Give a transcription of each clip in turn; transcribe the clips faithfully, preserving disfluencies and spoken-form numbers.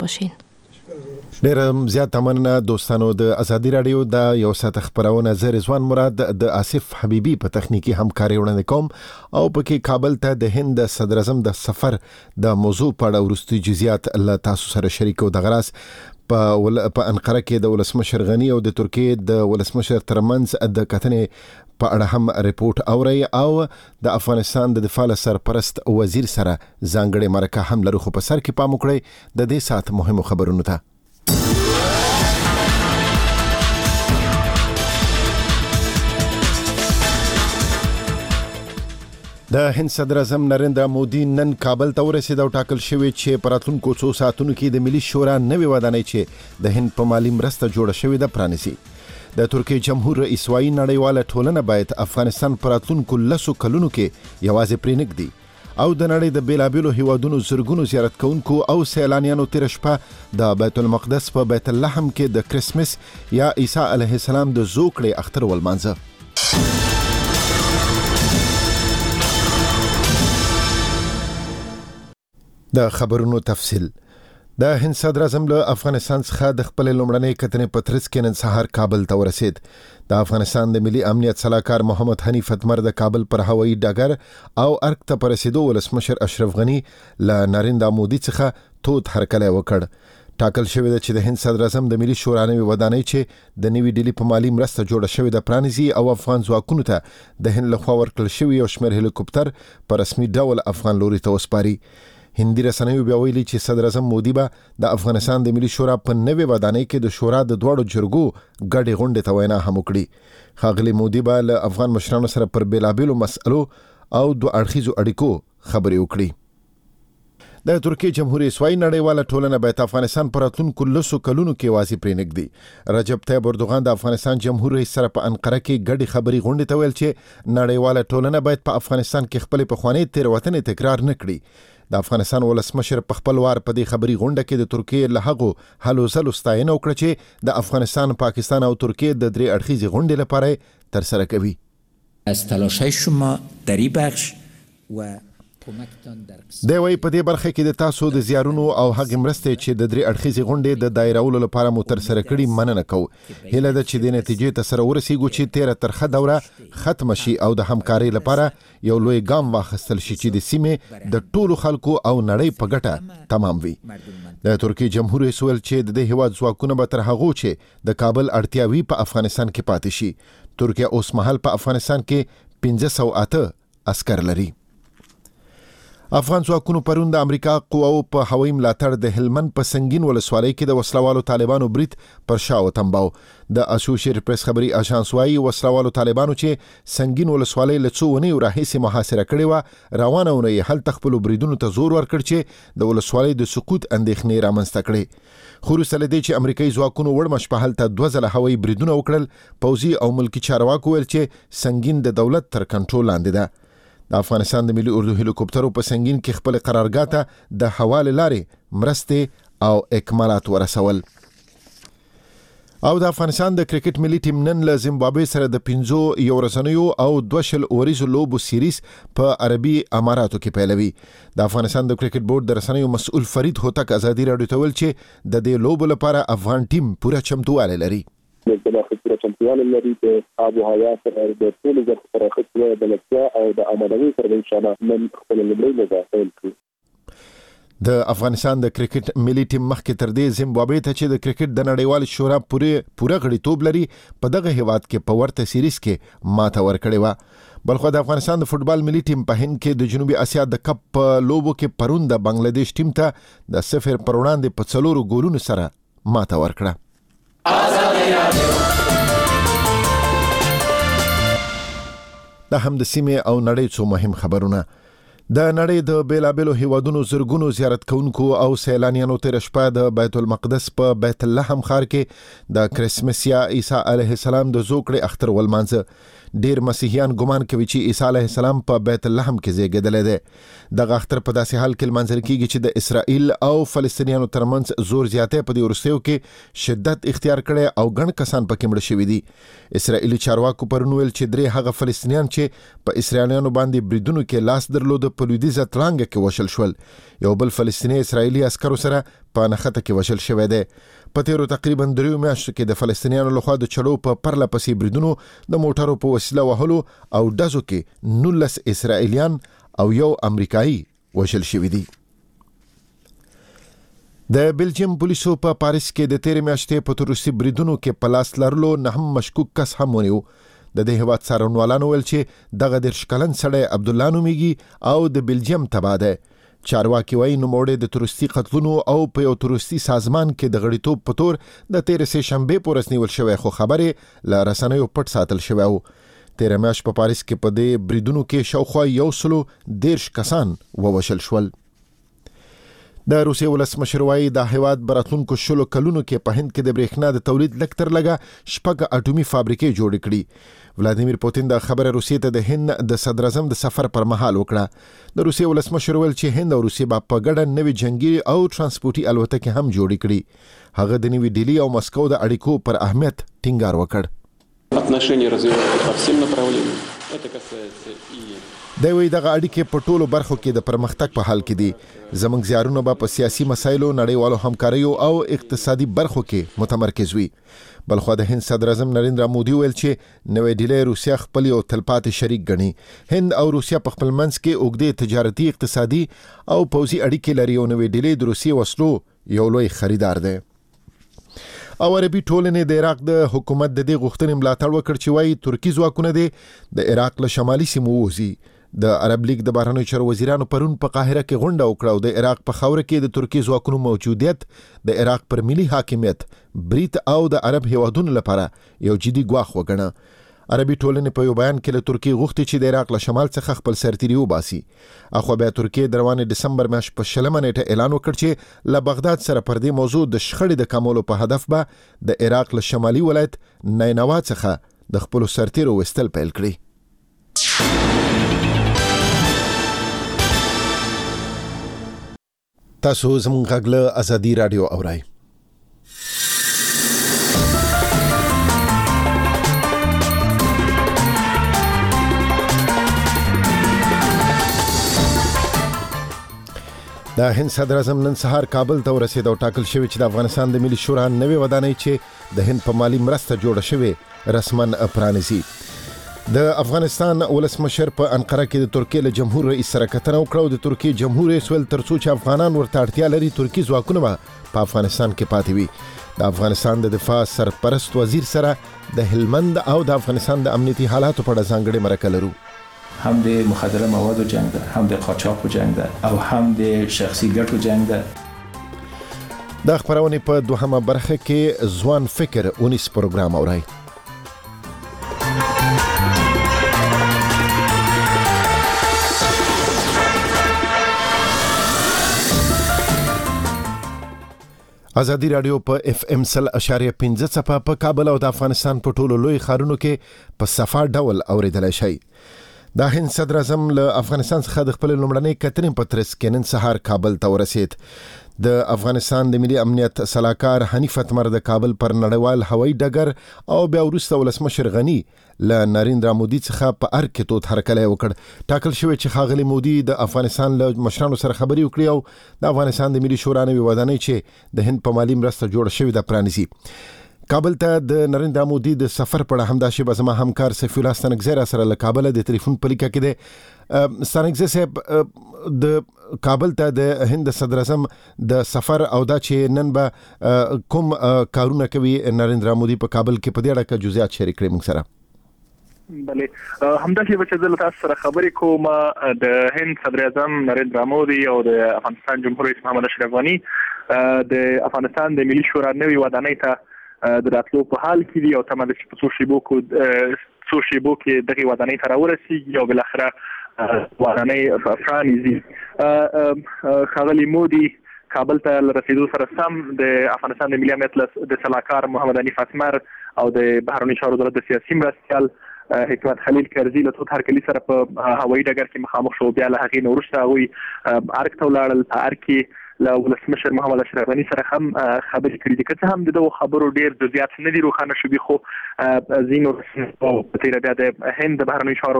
باشین. ډېر زیات مننه دوستانو. د ازادي رادیو د یو ساعت خبرونه زه رضوان مراد د آصف حبیبی په تخنیکی همکاري وړاندې کوم او پکې کابل ته د هند صدر اعظم د سفر د موضوع په اړه ورستي جزئیات له تاسو سره شریکو. د غراس په ول... په انقره کې د ولسمشر غنی او د ترکیې د ولسمشر ترمنځ د کتنې په اړه هم ریپورت اوري او د افغانستان د دفاع سرپرست وزیر سره ځانګړي مرکه هم لرو. خو په سر کې پام وکړئ د دې سات مهمو خبرونو ته. د هند صدر اعظم نریندرا مودي نن کابل ته ورسید او ټاکل شوی چې په راتلونکو څو ساعتونو کې د ملي شورا نوې ودانۍ چې د هند په مالي مرسته جوړه شوې ده پرانیسي. د ترکیې جمهور رئیس وايي نړیواله ټولنه باید افغانستان په راتلونکو لسو کلونو کې یوازې پرې نږدي او د نړۍ د بیلابیلو هیوادونو زرګونو زیارت کوونکو او سیلانیانو تیر شپه د بیت المقدس په بیت لحم کې د کریسمس یا عیسی علیه السلام د زوکړې اختر ولمانځه. د خبرونو تفصیل. د هند صدر اعظم له افغانستان څخه د خپل لومړنۍ کتنې په ترڅ کې نن سهار کابل ته ورسید. د افغانستان د ملي امنیت صلاحکار محمد حنیف اتمر د کابل پر هوایي ډګر او ارګ ته پر رسیدو ولسمشر اشرف غنی له نریندرا مودي څخه تود هرکلی وکړ. ټاکل شوی ده چې د هند صدر اعظم د ملي شورا نوې ودانۍ چې د نوې ډیلي په مالي مرسته جوړه شوې ده پرانیزي او افغان ځواکونو ته د هند لخوا ورکړل شوی یو شمېر هلیکوپټر په رسمي ډول افغان لوري ته وسپاري. هندي رسنیو بیا ویلي چې صدر اعظم مودي به د افغانستان د ملي شورا په نوې ودانۍ کې د شورا د دوړو جرګو ګډې غونډې ته وینا هم وکړي. ښاغلي مودي به له افغان مشرانو سره پر بیلابیلو مسئلو او دوه اړخیزو اړیکو خبرې وکړي. د ترکیې جمهور رئیس وايي نړیواله ټولنه باید افغانستان پر راتلونکو لسو کلونو کې یوازې پرې نږدي. رجب طیب اردوغان د افغانستان جمهور رئیس سره په انقره کې ګډې خبرې غونډې ته ویل چې نړیواله ټولنه باید په افغانستان کې خپلې پخوانۍ تېروتنې تکرار نه کړي. د افغانستان ولسمشر په خپل وار په دې خبري غونډه کې د ترکیې له هغو هلو ځلو ستاینه وکړه چې د افغانستان، پاکستان او ترکیې د درې اړخیزې غونډې لپاره ترسره کوي. از تلاش‌های شما در این بخش و دی وی په دې برخه کې د تاسو د زیارونو او هغې مرستې چې د درې اړخیزې غونډې د دایرولو لپاره مو ترسره کړي مننه کوو. هیله ده چې د نتیجې ته سره ورسیږو چې تیره ترخه دوره ختمه شي او د همکارۍ لپاره یو لوی ګام واخیستل شي چې د سیمې د ټولو خلکو او نړۍ په ګټه تمام وي. د ترکیې جمهور رئیس ویل چې د دې هیواد ځواکونه به تر هغو چې د کابل اړتیاوي په افغانستان کې پاتې شي. ترکیه اوس مهال په افغانستان کې پنځه سوه اته عسکر لري. افغان ځواکونو پرون د امریکا قواو په هوایي ملاتړ د هلمند په سنگین ولسوالۍ کې د وسلوالو طالبانو برید پر شا وتمباو. د اسوسییټډ پریس خبري اژانس وايي وسلوالو طالبانو چې سنگین ولسوالۍ له څو ونیو راهیسې محاصره کړې وه، روانه ونه یې هلته خپلو بریدونو ته زور ورکړ چې د ولسوالۍ د سقوط اندېښنې رامنځته کړې. خو وروسته له دې چې امریکایي ځواکونو وړمه شپه هلته دوه ځله هوایي بریدونه وکړل، پوځي او ملکي چارواکو ویل چې سنگین د دولت تر کنټرول لاندې ده. د افغانستان د ملي اردو هلیکوپټرو په سنگین کې خپل قرارګاه ته د حواله لارې مرستې او اکمالات ورسول. او د افغانستان د کرکټ ملي ټیم نن له زیمبابوې سره د پنځو یو ورځنیو او دوه شل اوریزو لوبو سیریز په عربي اماراتو کې پیلوي. د افغانستان د کرکټ بورډ د رسنیو مسؤل فرید هوتک ازادي راډیو ته ویل چې د دې لوبو لپاره افغان ټیم پوره چمتووالی لري. د داخلي چمتووالی لري د آب و هوا سره د ټولو برخو سره ښه بلدتیا او د آمادګۍ سره انشاءالله نن خپله لومړۍ لوبه پیل کړو. د افغانستان د کرکټ ملي ټیم مخکې تر دې زیمبابوې ته چې د کرکټ د نړیوال شورا پورې پوره غړیتوب لري په دغه هیواد کې په ورته سیریز کې ماته ورکړې وه. بلخو د افغانستان د فوټبال ملي ټیم په هند کې د جنوبي اسیا د کپ په لوبو کې پرون د بنگلاديش ټیم ته د صفر پر وړاندې په څلورو ګولونو سره ماته ورکړه. دا هم د سیمې او نړۍ څو مهم خبرونه. د نړۍ د بیلابیلو هیوادونو زرګونو زیارت کوونکو او سیلانیانو تیر شپه د بیت المقدس په بیت لحم ښار کې د کریسمس یا عیسی علیه السلام د زوکړې اختر ولمانځه. ډیر مسیحیان ګمان کوي چې عیسی علیه السلام په بیت لحم کې زیږیدلی دی. دغه اختر په داسې حال کې لمانځل کیږي چې د اسرائیل او فلسطینیانو ترمنځ زور زیاتی په دې وروستیو کې شدت اختیار کړی او ګڼ کسان پکې مړه شوي دي. اسرائیلي چارواکو پرون ویل چې درې هغه فلسطینیان چې په اسرائیلیانو باندې بریدونو کې لاس درلوده په لویدیځه تلانګه کې وشل شول. یو بل فلسطیني اسرائیلي عسکرو سره په نښته کې وژل شوی دی. په تیرو تقریبا دریو میاشتو کې د فلسطینیانو لخوا د چړو په پرله پسې بریدونو د موټرو په وسیله وهلو او ډزو کې نولس اسرائیلیان او یو امریکایي وژل شوي دي. د بلجیم پولیسو په پاریس کې د تیرې میاشتې په تروریستي بریدونو کې په لاس لرلو نهم مشکوک کس هم ونیو. د دې هیواد څارنوالانو ویل چې دغه دېرش کلن سړی عبدالله نومیږي او د بلجیم تبع دی. چارواکي وایي نوموړی د تروریستي قتلونو او په یو تروریستي سازمان کې د غړیتوب په تور د تیرې سې شنبې په ورځ نیول شوی، خو خبرې له رسنیو پټ ساتل شوی و. تیره میاشت په پاریس کې په دې بریدونو کې شاوخوا یو سلو دېرش کسان ووژل شول. د روسیې ولسمشر وایي د هیواد براتلونکو شلو کلونو کې په هند کې د برېښنا د تولید لږ تر لږه شپږ اټومي فابریکې جوړې کړي. ولادیمیر پوتین د خبره روسیې ته د هند د صدر اعظم د سفر پر مهال وکړه. د روسیې ولسمشر ویل چې هند او روسیې به په ګډه نوې جنگي او ترانسپورتي الوتکې هم جوړې کړي. هغه د نوې ډیلي او مسکو د اړیکو پر اهمیت ټینګار وکړ. отношения развиваются по всем направлениям. Это касается и د وی دغه اړیکې په ټولو برخو کې د پرمختګ په حال کې دي. زموږ زیارونه به په سیاسي مسایلو، نړیوالو همکاریو او اقتصادي برخو کې متمرکز وي. بلخو د هند صدر اعظم نریندرا مودي ویل چې نوې ډیلي روسیا خپل یو تلپاتې شریک ګڼي. هند او روسیا په خپل منځ کې اوږدې تجارتي، اقتصادي او پوځي اړیکې لري او نوې ډیلي د روسیې وسلو یو لوی خریدار دی. او عربي ټولنې د عراق د حکومت د دې غوښتنې ملاتړ وکړ چې وایي ترکي ځواکونه دي د عراق له شمالي سیمو ووځي. د عرب لیگ د بهرنیو چارو وزیرانو پرون په قاهره کې غونډه وکړه او د عراق په خاوره کې د ترکي ځواکونو موجودیت د عراق پر ملي حاکمیت، برید او د عرب هیوادونو لپاره یو جدي ګواښ وګڼه. عربي ټولنې په یو بیان کې له ترکیې غوښتي چې د عراق له شمال څخه خپل سرتیري وباسي. اخو بیا ترکیې د روانې ډسمبر میاشت په شلمه نیټه اعلان وکړ چې له بغداد سره پر دې موضوع د شخړې د کمولو په هدف به د عراق له شمالي ولایت نینوا څخه د خپل سرتیرو وستل پیل کړي. تاسو زموږ غږ له ازادي رادیو اورئ. د هند صدر اعظم نن سهار کابل ته ورسېد او ټاکل شوی چې د افغانستان د ملي شورا نوې ودانۍ چې د هند په مالی مرسته جوړه شوې رسمن پرانیزي. د افغانستان ولسمشر په انقره کې د ترکیې له جمهور رئیس سره کتنه وکړه او د ترکیې جمهور رئیس ویل ترڅو چې افغانان ورته اړتیا لري ترکي ځواکونه به په افغانستان کې پاتې وي. د افغانستان د دفاع سرپرست وزیر سره د هلمند او د افغانستان د امنیتي حالاتو په اړه ځانګړې مرکه لرو. هم د مخدره موادو جنگ ده، هم د قاچاقو جنگ ده او هم د شخصي ګټو جنگ ده. د خبرونې په دوهمه برخه کې ځوان فکر اونیس پروګرام اورئ. ازادي رادیو په اف ام سل اشاریه پنځه څپه په کابل او د افغانستان په ټولو لوی ښارونو کې په صفا ډول اوریدلای شي. د هند صدر اعظم له افغانستان څخه د خپل لومړنۍ کتنې په ترڅ کې نن سهار کابل ته ورسېد. د افغانستان د ملي امنیت صلاحکار حنیف اتمر د کابل پر نړیوال هوایي ډګر او بیا وروسته ولسمشر غني له نریندرا مودي څخه په ار کې توت هرکلی وکړ. ټاکل شوی چې ښاغلي مودي د افغانستان له مشرانو سره خبرې وکړي او د افغانستان د ملي شورا نوې ودانۍ چې د هند په مالي مرسته جوړه شوې ده پرانیزي. کابل ته د نریندرا مودي د سفر په اړه همداسې به زما همکار سیف الله ستانکزی را سره له کابل د ټلیفون په لیکه کې دی. ستانکزی صاحب، د کابل ته د هند صدر اعظم د سفر او دا چې نن به کوم کارونه کوي نریندرا مودي په کابل کې، په دې اړه کې جزئیات شریک کړئ موږ سره. بله، همداسې به چې زه له تاسو سره خبرې کوم. د هند صدر اعظم نریندرا مودي او د افغانستان جمهور رئیس محمد اشرف غني د افغانستان د ملي شورا نوې ودانۍ ته د راتلو په حال کې دي او تمه ده چې په څو شیبو کې څو شیبو کې دغه ودانۍ ته راورسیږي او بالاخره ودانۍ پرانیزي. ښاغلي مودي کابل ته له رسیدو سره سم د افغانستان د ملي امنیت د سلاکار محمد حنیف اتمر او د بهرنیو چارو وزارت د سیاسي مرستیال حکمت خلیل کرزي له توت هرکلي سره په هوایي ډګر کې مخامخ شو. بیا له هغې نه وروسته هغوی ارګ ته ولاړل. په ارګ کې له ولسمشر محمد اشرف غني سره هم خبرې کړې دي. که څه هم د دغو خبرو ډېر جزئیات نه دي روښانه شوي، خو ځینو په تېره بیا د هند د بهرنیو چارو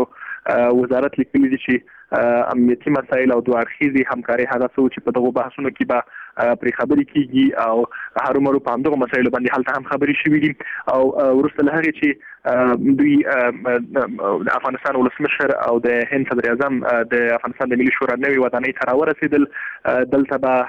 وزارت لیکلي دي چې امنیتي مسایل او دوه اړخیزې همکاري هغه څه چې په دغه بحثونو کې به پرې خبرې کیږي او هرومرو په همدغه مسایلو باندې هلته هم خبرې شوې دي او وروسته له هغې چې دوی د افغانستان ولسمشر او د هند صدر اعظم د افغانستان د ملي شورا نوې ودانۍ ته راورسېدل، دلته به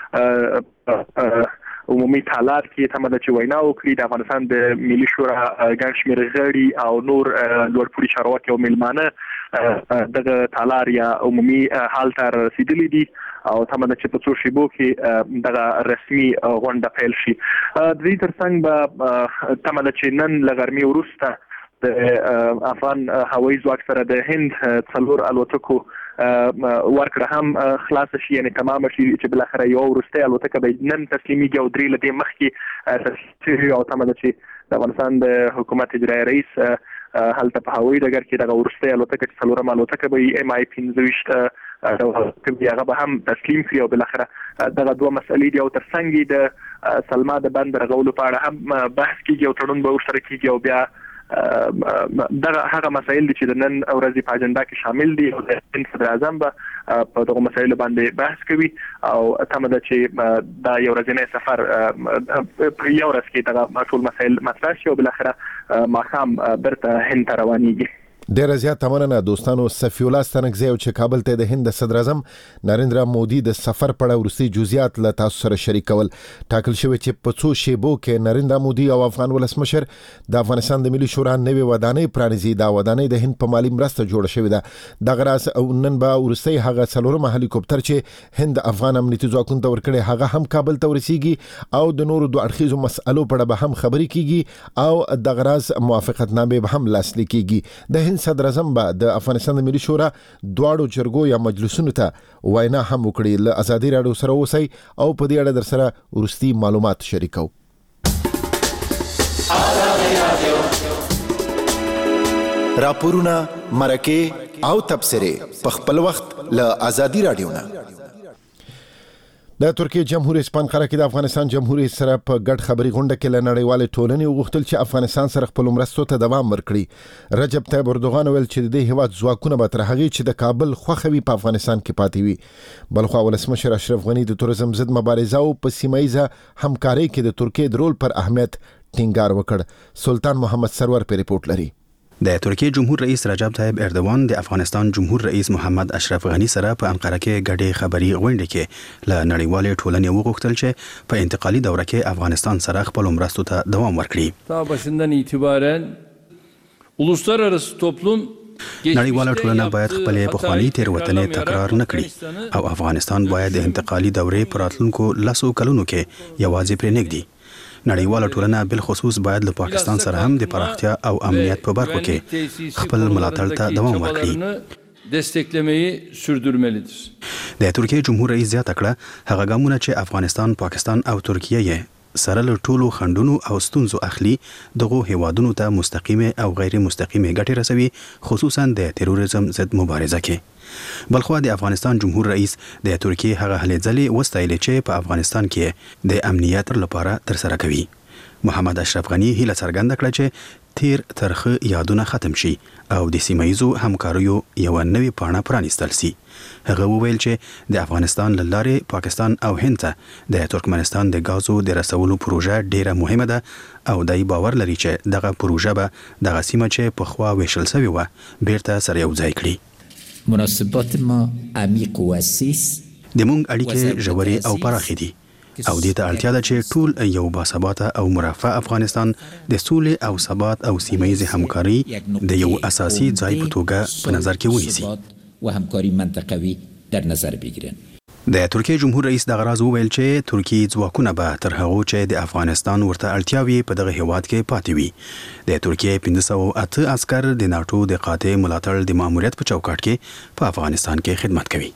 هم عمومي تالار کې تمه ده چې وینا وکړي. د افغانستان د ملي شورا ګڼ شمېر غړي او نور لوړپوړي چارواکي او میلمانه دغه تالار یا عمومي حال ته رسیدلي دي او تمه ده چې په څو شیبو کې دغه رسمي غونډه پیل شي. د دې ترڅنګ به تمه ده چې نن له غرمې وروسته د افغان هوایي ځواک سره د هند څلور الوتکو ورکړه هم خلاص شي، یعنی تمام شي چې بل اخر یو ورسته الوتکه به نن تسلیميږي او درې لدې مخکې تسلیمي او تمه ده چې د افغانستان د حکومت اجرایی رئیس هلته په هوایي ډګر کې دغه ورسته الوتکه چې څلورم الوتکه به ایم آی پنځه ویشت هغه به هم تسلیم کړي او بل اخر دغه دوه مسلې دي او ترڅنګ د سلما د بند رغولو په اړه هم بحث کیږي او تړون به ورسره کیږي او بیا دغه هغه مسایل دي چې د نن ورځې په اجنډا کې شامل دي او د هند صدر اعظم به په دغه مسایلو باندې بحث کوي او تمه ده چې دا یو ورځنی سفر په یو ورځ کې دغه ټول مسایل مطرح شي او بل اخره ماښام برته هند ته روانېږي. ډیر زیات مننه دوستانو. صفی الله ستانکزی او چې کابل ته د هند صدر اعظم نریندرا مودي د سفر په اړه ورسي جزئیات له تاسو سره شریکول. ټاکل شوی چې په څو شیبو کې نریندرا مودي او افغان ولسمشر د افغانستان د ملي شورا نوې ودانۍ پرانیزي. دا ودانۍ د هند په مالی مرسته جوړه شوې ده. دغه راز نن به ورسي هغه څلورم هلیکوپټر چې هند افغان امنیتي ځواکونو ته ورکړي هغه هم کابل ته ورسیږي او د نورو دوه اړخیزو مسالو په اړه به هم خبرې کیږي او دغه راز موافقتنامې به هم لاسلیک کیږي. د صدر اعظم به د افغانستان د ملي شورا دواړو جرګو یا مجلسونو ته وینا هم وکړي. له ازادي راډیو سره اوسئ او په دې اړه در سره ورستي معلومات شریکو. راپورونه مرکه او تبصره په خپل وخت له ازادي راډیو نه. د ترکیه جمهور رئیس په انقره کې د افغانستان جمهور رئیس سره په ګډ خبري غونډه کې له نړیوال ټولنې وغوښتل چې افغانستان سره خپل مرستو ته دوام ورکړي. رجب طیب اردوغان ویل چې د دې هیواد ځواکونه به تر هغې چې د کابل خوښوي په افغانستان کې پاتې وي. بلخوا ولسمشر اشرف غني د تورزم ضد مبارزه او په سیمایزه همکارۍ کې د ترکیه د رول پر اهمیت ټینګار وکړ. سلطان محمد سرور په ریپورت لري. د ترکیه جمهور رئیس رجب طیب اردوان د افغانستان جمهور رئیس محمد اشرف غنی سره په انقره کې ګډې خبري غونډه کې له نړیوال ټولنې وغوښتل چې په انتقالي دوره کې افغانستان سره خپل مرستو ته دوام ورکړي. تا başından itibaren uluslararası toplum نړیواله ټولنه باید خپل پخوانی تیروتنې تکرار نه کړي او افغانستان باید د انتقالي دورې پر راتلونکو لسو کلونو کې یوازې پرې نږدي. نړیواله ټولنه بل خصوص باید له پاکستان سره هم د پراختیا او امنیت په برخو کې خپل ملاتړ ته دوام ورکړي. desteklemeyi sürdürmelidir. د ترکیه جمهور رئیس زیاته کړه هغه ګامونه چې افغانستان، پاکستان او ترکیه یې سره له ټولو خنډونو او ستونزو اخلي دغه هیوادونو ته مستقیمه او غیر مستقیمه ګټې رسوي، خصوصا د تروریزم ضد مبارزه کې. بلخوا د افغانستان جمهور رئیس د ترکیه هغه هلې ځلې وستایل چې په افغانستان کې د امنیت لپاره تر سره کوي. محمد اشرف غنی هیله څرګنده کړه چې تیر ترخه یادونه ختم شي او د سیمایزو همکاریو یو نوې پاڼه پرانیستل شي. هغه وویل چې د افغانستان له لارې پاکستان او هند ته د ترکمنستان د غازو د رسولو پروژه ډیره مهمه ده او دای باور لري چې دغه پروژه به دغه سیمه چې په خوا ویشل شوی و بیرته سره یو ځای کړي. مناسبات ما عمیق و وسیع د مونږ اړیکې ژورې او پراخې دي او دې ته اړتیا ده چې ټول یو باثباته او مرفه افغانستان د سولې او ثبات او سیمه همکاري د یو اساسي ځای په توګه په نظر کې ونیسي و همکاری منطقوي در نظر بگیرن. د ترکیه جمهور رئیس دغه راز وویل چې ترکیه ځواکونه به تر هغه چې د افغانستان ورته اړتیاوي په دغه هیواد کې پاتې وي. د ترکیه پنځه سوه اته عسكر د ناتو د قاطع ملاتړ د ماموریت په چوکاټ کې په افغانستان کې خدمت کوي.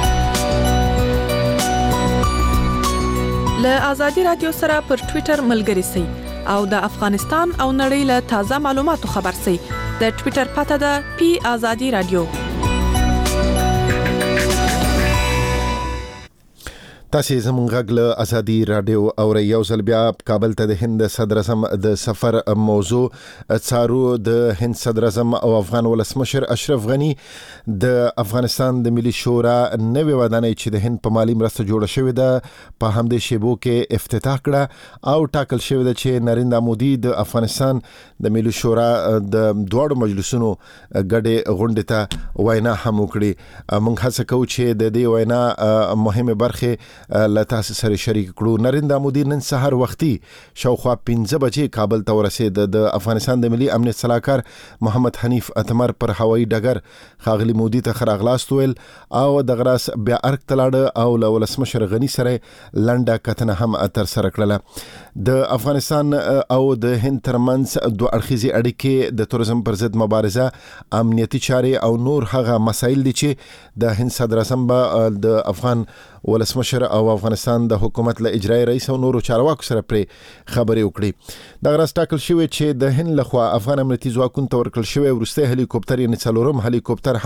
له ازادي رادیو سره پر ټوئیټر ملګري سئ او د افغانستان او نړۍ له تازه معلوماتو خبر سئ. د ټوئیټر پته ده پی ازادي رادیو. تاسو زموږ غږ له ازادي رادیو او یو ځل بیا کابل ته د هند صدر اعظم د سفر موضوع څارو. د هند صدر اعظم او افغان ولسمشر اشرف غنی د افغانستان د ملي شورا نوې ودانۍ چې د هند په مالی مرسته جوړه شوې ده په همدې شیبو کې افتتاح کړه او ټاکل شوې ده چې نریندرا مودي د افغانستان د ملي شورا د دواړو مجلسونو ګډې غونډې ته وینا هم وکړي. موږ هڅه کوو چې د دې وینا مهمه برخه له تاسو سره شریک کړو. نریندرا مودي نن سهار وختي شاوخوا پنځه بجې کابل ته ورسېد. د افغانستان د ملي امنیت صلاحکار محمد حنیف اتمر پر هوایي ډګر ښاغلي مودي ته ښه راغلاست ویل او د غراس بیا ارګ ته لاړه او له ولسمشر غني سره لنډه کتنه هم ترسره کړله. د افغانستان او د هند ترمنځ دوه اړخیزې اړیکې د تورزم پر ضد مبارزه، امنیتي چارې او نور هغه مسایل دي چې د هند صدر اعظم به د افغان ولسمشر او افغانستان د حکومت له اجرایي رئیس او نورو چارواکو سره پرې خبرې وکړي. د غراس ټاکل شوی چې د هند لخوا افغان امنیتي ځواکونو ته ورکړل شوی وروستی هلیکوپټر یعنې څلورم هلیکوپټر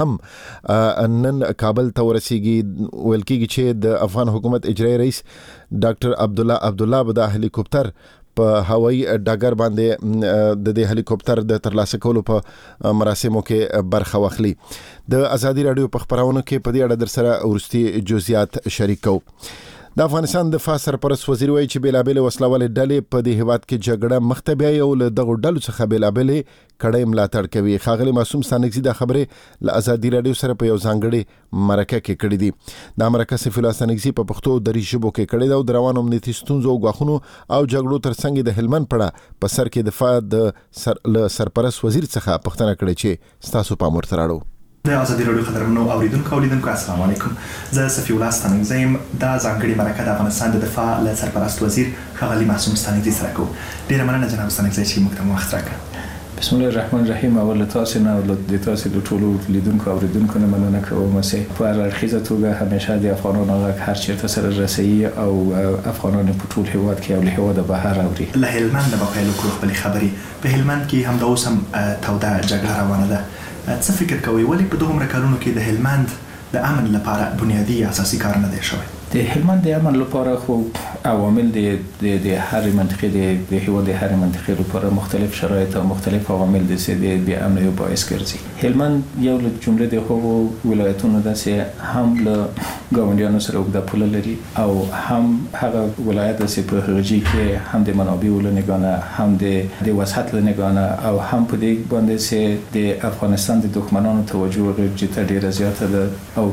هم نن کابل ته ورسیږي. ویل کېږي چې د افغان حکومت اجرایي رئیس ډاکټر عبدالله عبدالله به د هلیکوپټر په هوایي ډګر باندې د دې هلیکوپټر د ترلاسه کولو په مراسمو کې برخه واخلي. د ازادي رادیو په خبرونو کې په دې اړه در سره ورستي جزئیات شریک کوو. د افغانستان د دفاع سرپرست وزیر وایي چې بیلابېل وسلوالې ډلې په دې هیواد کې جګړه مخته بیایي او له دغو ډلو څخه بیلابېلې کړۍ ملاتړ کوي. ښاغلي معصوم ستانکزي دا خبرې له ازادي رادیو سره په یو ځانګړې مرکه کې کړې دي. دا مرکه سیف الله ستانکزي په پښتو او دري ژبو کې کړې ده او د روانو امنیتي ستونزو او ګواښونو او جګړو ترڅنګ د هلمند پړه په سر کې دفاع د سر له سرپرست وزیر څخه پوښتنه کړې چې ستاسو پام ورته راړو. د ازادي رادیو خبرونو اوریدونکو اولیدونکو السلام علیکم. زه صفی الله ستانکزی یم. دا ځانګړې مرکه د افغانستان د دفاع له سرپرست وزیر ښاغلي معصوم ستانکزي سره کوو. ډیره مننه جناب ستانکزي چې موږ ته وخت راکړ. بسم الله الرحمن الرحیم. اول تاسو نه او د تاسو د ټولو لیدونکو اوریدونکو نه مننه کوم چې په هر اړخیزه توګه همیشه د افغانانو غږ هر چیرته سره رسوي او افغانانو په ټول هیواد کې او له هیواده بهر اوري. له هلمند به پیل وکړو خپلې خبرې. په هلمند کې هم د اوس هم توده جګړه روانه ده. څه فکر کوئ ولې په دغومره کلونو کې د هلمند د امن لپاره بنیادی اساسي کار نه دی شوی؟ د هلمند د امن لپاره خو عوامل د د هر منطقې د د هیواد د هر منطقې لپاره مختلف شرایط او مختلف عوامل دي چې د بې امنۍ او باعث ګرځي. هلمند یو له جمله د هغو ولایتونو ده چې هم له ګاونډیانو سره اوږده پوله لري او هم هغه ولایت ده چې په هغه ځای کې هم د منابعو له نګانه هم د د وسعت له نګانه او هم په دې باندې چې د افغانستان د دښمنانو توجه ورته ډیره زیاته ده او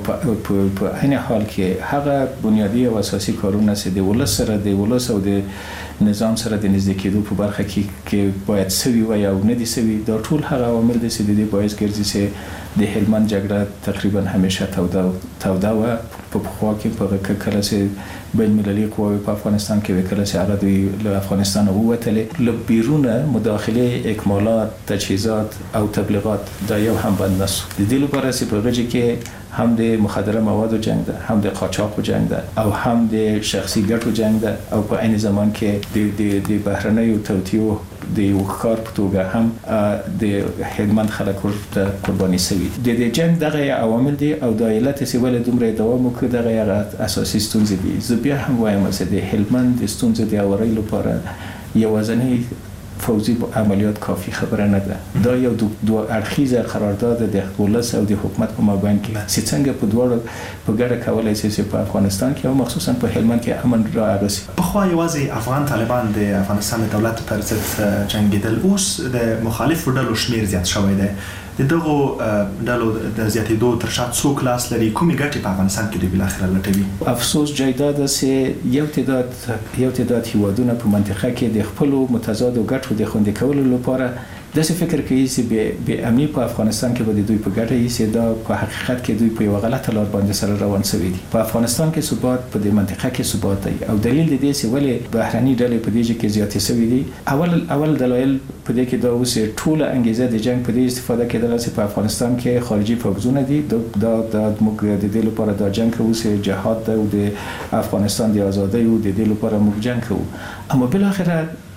په عین حال کې هغه بنیادی او اساسي کارونه چې د ولس سره د ولس او د نظام سره د نږدې کېدو په برخه کې کې باید سوي وي او نه دي سوي. دا ټول هغه عوامل دي چې د دې باعث ګرځي چې د هلمند جګړه تقریبا همیشه توده توده وه. په پخوا کې په کله چې بین المللي قواوې په افغانستان کې کله چې هغه دوی له افغانستان ووتلې له بیرونه مداخله اکمالات تجهیزات او تبلیغات دا یو هم بند نشو. د دې لپاره چې په هغه کې هم د مخدره موادو جنگ ده، هم د قاچاقو جنگ ده او هم د شخصي ګټو جنگ ده او په عین زمان کې د د د بهرنیو توطیو د یو ښکار په توګه هم د هلمند خلک ورته قرباني شوي. د دې جنگ دغه عوامل دي او د علت چې ولې دومره دوام وکړي دغه اساسي ستونزې دي. زه بیا هم وایم چې د هلمند د ستونزې د اورۍ لپاره یوازینی فوزي عملیات کافی خبره نه ده. دا یو دو, دو اړخیزه قرارداد د ولس او د حکومت په مابین کې چې څنګه په دواړو په ګډه کولای شي چې په افغانستان کې او مخصوصا په هلمند کې امن راوړي. په خو یوازې افغان طالبان د افغانستان د دولت پر ضد جنگیدل، اوس د مخالفو ډلو شمیر زیات شوی دی. د دغو ډلو د زیاتېدو تر شا څوک لاس لري؟ کومې ګټې په افغانستان کې دوی بالاخره لټوي؟ افسوس جای دا ده چې یو تعداد یو تعداد هیوادونه په منطقه کې د خپلو متضادو ګټو د خوندي کولو لپاره داسې فکر کوي چې بې امني په افغانستان کې به دوی په ګټه یي چې دا په حقیقت کې دوی په یوه غلطه لار باندې سره روان شوي دي. په افغانستان کې ثبات په دې منطقه کې ثبات دی او دلیل د دې چې ولې بهرني ډلې په دې کې زیاتې شوي دي. اول اول دلایل په دې کې دا اوس ټوله انګیزه د جنگ په دې استفاده کېدله چې په افغانستان کې خارجي فوجونه دي. دا د موږ د دې لپاره دا جنگ کوو چې جهاد دی او د افغانستان د ازادۍ او د دې لپاره موږ جنگ کوو. اما بالاخره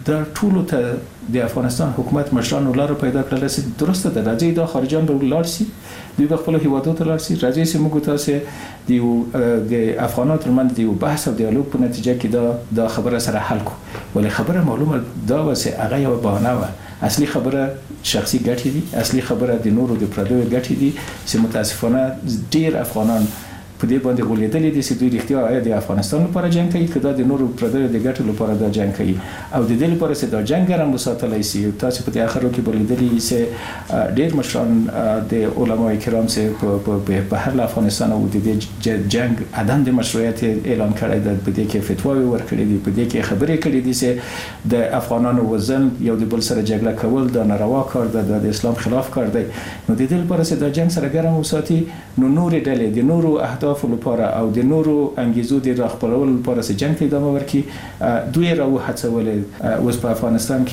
د ټولو ته د افغانستان حکومت مشرانو لاره پیدا کړل چې درسته ده راځي دا خارجان به لاړ شي دوی به خپل هیوادو ته لاړ شي راځي چې موږ تاسو د د افغانانو ترمنځ د بحث او دیالوګ په نتیجه کې دا دا خبره سره حل کو ولې خبره معلومه دا و چې هغه یو بهانه و اصلي خبره شخصي ګټې دي اصلي خبره د نورو د پردیو ګټې دي چې متاسفانه ډیر افغانان په دې باندې غولېدلې دي چې دوی رښتیا آیا د افغانستان لپاره جنگ کوي که دا د نورو پردیو د ګټو لپاره دا جنگ کوي او د دې لپاره چې دا جنگ ګرم وساتلی شي تاسو په دې اخرو کې به لیدلي چې ډېر مشران د علماء کرام چې په بهر افغانستان او د دې جنگ عدم د مشروعیت اعلان کړی دی په دې کې فتواوې ورکړي دي په دې کې خبرې کړي دي چې د افغانانو وزن یو د بل سره جګړه کول دا ناروا کار ده د اسلام خلاف کار دی نو د دې لپاره چې دا جنگ سره ګرم وساتي نو نورې ډلې د نورو اهداف لپاره او د نورو انګیزو د راخپلولو لپاره چې جنگ ته ادامه ورکړي دوی راو هڅولې اوس په افغانستان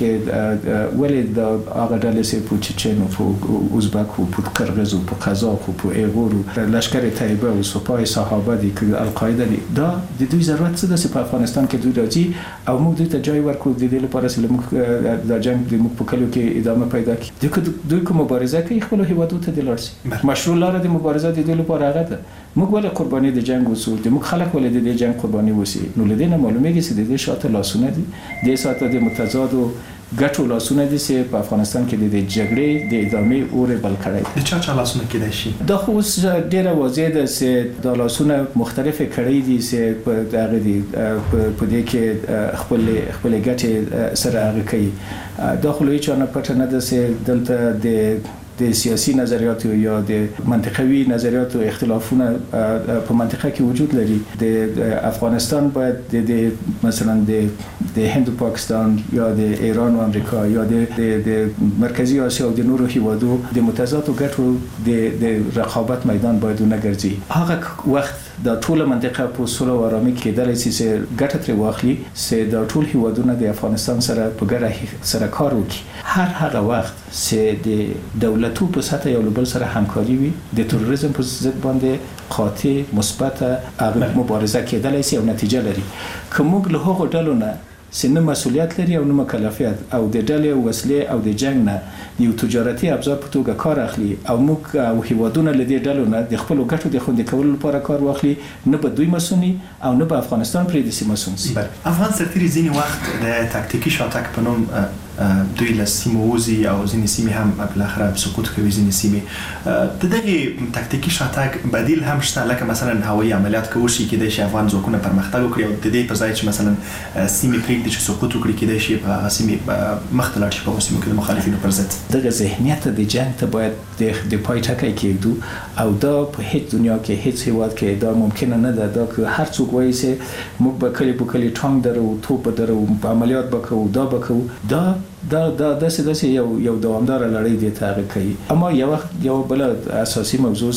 کې ولې د هغه ډلې چې په چچن او په ازبک او په قرغیز او په قزاق او په ایغور لشکر طیبه او سپاه صحابه دي که القاعده دي دا د دوی ضرورت څه ده چې په افغانستان کې دوی راځي او موږ دوی ته ځای ورکړو د دې لپاره چې موږ د جنگ د موږ په کلیو کې ادامه پیدا کړي دوی کوم مبارزه کوي خپل هیوادو ته د لارسي مشروع لاره د مبارزه د دې لپاره هغه ده موږ ولې قرباني د جنگ وسو د موږ خلک ولې د دې جنگ قرباني وسی نو لدې نه معلومیږي چې د دې شاته لاسونه دي د ساته د متضادو ګټو لاسونه دي چې په افغانستان کې د جګړې د ادامې اور بل کړی د چا چا لاسونه کېدای شي دا خو ډیره واضح ده چې د لاسونه مختلف کړي دي چې په دغه دي په دې کې خپل خپل ګټې سره هغه کوي دا خو هیڅ نه پټ نه ده چې دلته د د سیاسي نظریاتو یا د منطقوي نظریاتو اختلافونه په منطقه کې وجود لري د افغانستان باید د مثلا د د هند او پاکستان یا د ایران او امریکا یا د د مرکزی آسیا او د نورو هیوادو د متضادو ګټو د د رقابت میدان باید نه ګرځي هغه وخت د ټول منطقه په سولو او آرامي کې د لسی ګټه تر واخلي چې د ټول هیوادونو د افغانستان سره په ګډه سره کار وکړي هر هغه وخت چې د دولتو په سطح یو بل سره همکاري وي د تروریزم په ضد باندې قاطع مثبت مبارزه کېدلای شي او نتیجه لري کوم له هغو ډلو نه سن مسؤلیت لري او نو مکلفیت او د ډلې وسلې او د جنگ نه یو تجارتي ابزار په توګه کار اخلي او موږ او هیوادونه لدې ډلو نه د خپل ګټو د خوندې کولو لپاره کار واخلي نه به دوی مسونی او نه به افغانستان پرې د سیمه مسون شي افغان سرتیري ځینی وخت د تاکتیکی شاتګ په نوم دوی له سیمو وزي او ځینې سیمې هم بل اخر سقوط کوي ځینې سیمې د دغه تاکتیکی شاتګ بدیل هم شته لکه مثلا هوایي عملیات کوي چې د افغان ځواکونو پرمختګ وکړي او د دې په ځای چې مثلا سیمې پرې د سقوط وکړي کېدای شي په سیمې مختلف شي په سیمو کې د مخالفینو پر ضد دغه ذهنیت د جنگ ته باید د پای ټکی کېږدو او دا په هیڅ دنیا کې هیڅ هیواد کې دا ممکن نه ده دا که هر څوک وایي چې موږ به کلی په کلی ټانک درو توپ درو عملیات وکړو دا وکړو دا دا دا داسې داسې یو یو دوامدار لړۍ دی ته کوي اما یو یو بل اساسي موضوع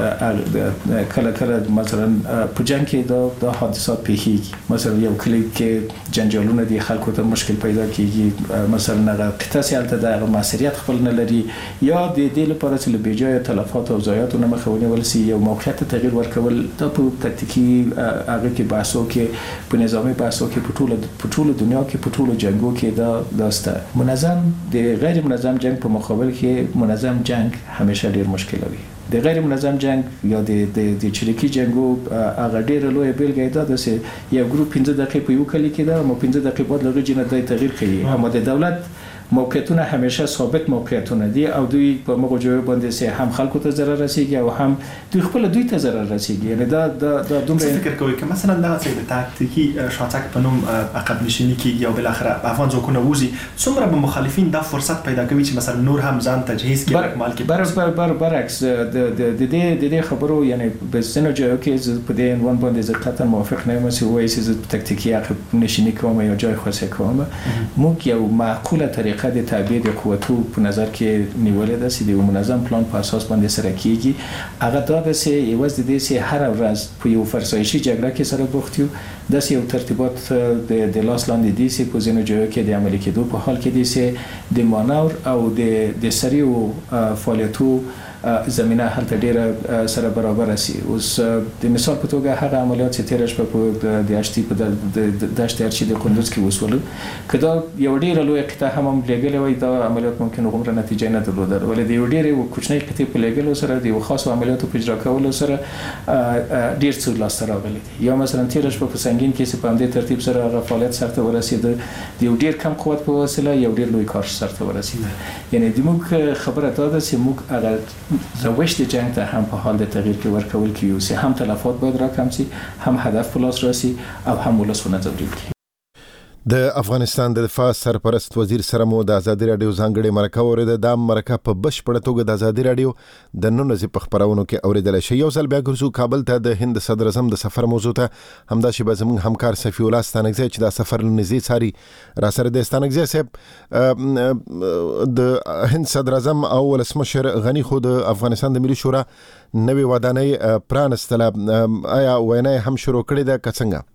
چې کله کله مثلا په جنگ کې دا د حادثات پیښیږي مثلا یو کلی کې جنجالونه دي خلکو ته مشکل پیدا کیږي مثلا هغه قطعه سیالته د مسؤلیت خپل نه لري یا د دې لپاره چې له بیجای تلفات او ضایعاتو نه مخاوني ولسی یو موقعیت تغییر ورکول د په تکتیکی هغه کې بحثو کې په نظامی بحثو کې په ټوله په ټوله دنیا کې په ټوله جنگو کې دا داسته منظم د غیر منظم جنگ په مقابل کې منظم جنگ همیشه ډیر مشکل وي د غیر منظم جنگ یا د د چریکي جنگو هغه ډیر لوی بیلګه ده چې یو ګروپ پنځه دقیقې په یو کلی کې ده مو پنځه دقیقې بعد لږ جنه د تغییر کوي اما د دولت موقعیتونه همیشه ثابت موقعیتونه دي او دوی په موږ جوړ باندې سه هم خلکو ته ضرر رسیږي او هم دوی خپل دوی ته ضرر رسیږي یعنی دا دا دا دومره فکر کوي که مثلا دا چې د تاکتیکی شاتګ په نوم عقب نشینی کې یا بل اخر افغان ځواکونه وزي څومره به مخالفین دا فرصت پیدا کوي چې مثلا نور هم ځان تجهیز کړي مال کې بر بر بر برعکس د د د دې خبرو یعنی په سينو جو کې په دې عنوان باندې زه قطعا موافق نه یم چې وایي چې تاکتیکی عقب نشینی کوم یا جای خاصه کوم موږ یو معقوله طریقه د تابع د قوتو په نظر کې نیولې ده چې د منظم پلان په اساس باندې سره کیږي هغه دا به سه یوز د دې سه هر ورځ په یو فرسایشي جګړه کې سره بوختیو د یو ترتیبات د د لاس لاندې دي چې په ځینو ځایو کې د عملي کېدو په حال کې دي چې د مانور او د د سریو فعالیتو زمينه هلته ډیره سره برابر شي. اوس د مثال په توګه هغه عملیات چې تیر شپه په د اشتي په د دشت ارشي د قندوز کې وسول کدا یو ډیره لوی قطعه هم لګلې وای دا عملیات ممکن غوړه نتیجه نه درلوده ولې د یو ډیره کوچنی قطعه په لګلو سره د خاصو عملیاتو په اجرا کولو سره ډیر څه لاس راغلي. یا مثلا تیر شپه په سنگین کې په همدې ترتیب سره هغه فعالیت سره ورسید د یو ډیر کم قوت په وسیله یو ډیر لوی کار سره ورسید. یعنی د موږ خبره دا ده چې موږ هغه روش د جنگ ته هم په حال د تغییر کې ورکول کیږي هم تلفات باید راکم شي هم هدف په لاس راسي او هم ولسونه ځوري. د افغانستان د دفاع سرپرست وزیر سره مو د ازادي رادیو ځانګړي مرکه اورېده. د مرکه په بشپړه توګه د ازادي رادیو د نن ورځې په خبرونو کې اورېدل شي. یو ځل بیا ګرځو کابل ته د هند صدر اعظم د سفر موضوع ته. همدا شی به زموږ همکار صفی الله ستانکزی چې دا سفر لنږدې څاري را سره د ستانکزی صاحب د هند صدر اعظم او ولسمشر غنی خو د افغانستان د ملي شورا نوې ودانۍ پرانستله. آیا وینا هم شروع کړې ده که څنګه؟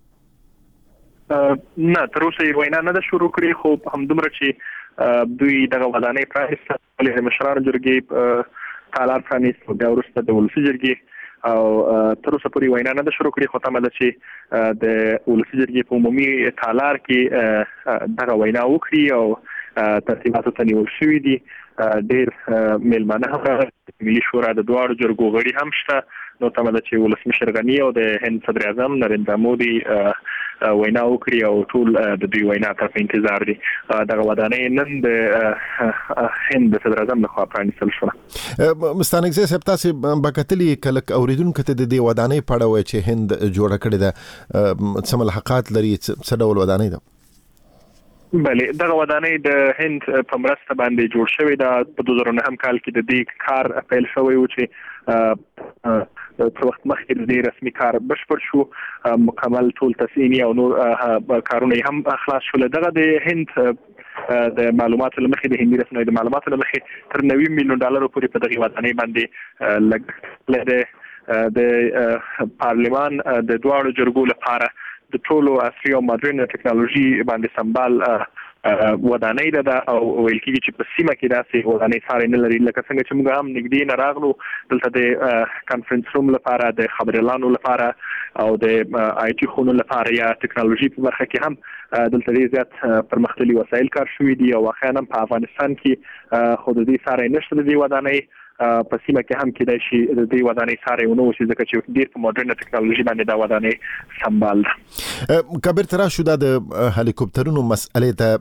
نه تر اوسه یې وینا نه ده شروع کړې خو همدومره چې دوی دغه ودانۍ پرانیسته ولې مشرانو جرګې تالار پرانیست بیا وروسته د ولسي جرګې او تر اوسه پورې وینا نه ده شروع کړې خو تمه ده چې د ولسي جرګې په عمومي تالار کې دغه وینا وکړي او ترتیباتو ته نیول شوي دي. ډېر میلمانه هم ملي شورا د دواړو جرګو غړي هم شته. نو تمه ده چې ولسمشر غني او د هند صدر اعظم نریندرا مودي وینا وکړي او ټول د دوی وینا ته په انتظار دي. دغه ودانۍ نن د هند صدر اعظم لخوا پرانیستل شوه. مستانکزی صاحب تاسو به کتلي کله اوریدونکو ته د دې ودانۍ په اړه وایي چې هند جوړه کړې ده څه ملحقات لري څه ډول ودانۍ ده؟ بله دغه ودانۍ د هند په مرسته باندې جوړ شوې ده. په دوه زره نهم کال کې د دې کار پیل شوی و چې په وخت مخکې د دې رسمي کار بشپړ شو. مکمل ټول تصمیم او نور کارونه هم خلاص شول. دغه د هند د معلوماتو لمخې د هندي رسنیو د معلوماتو لمخې تر نوي میلیون ډالرو پورې په دغه ودانۍ باندې لګښت لري. د پارلمان د دواړو جرګو لپاره د ټولو عصري او مدرن ټکنالوژي باندې سمبال ودانۍ ده او ویل کېږي چې په سیمه کې داسې ودانۍ ساري نه لري. لکه څنګه چې موږ هم نږدې نه راغلو دلته د کانفرنس روم لپاره د خبريالانو لپاره او د آی ټي خونو لپاره یا ټکنالوژي په برخه کې هم دلته ډېر زیات پرمختللي وسایل کار شوي دي او واقعا په افغانستان کې خو د دې ساري نشته. د دې ودانۍ په سیمه کې هم کېدای شي د دې ودانۍ ساري ونه وشي ځکه چې ډېر په مدرن ټکنالوژي باندې دا ودانۍ سمبال ده. کبیر ترا شو د هلیکوپټرونو مسئله ته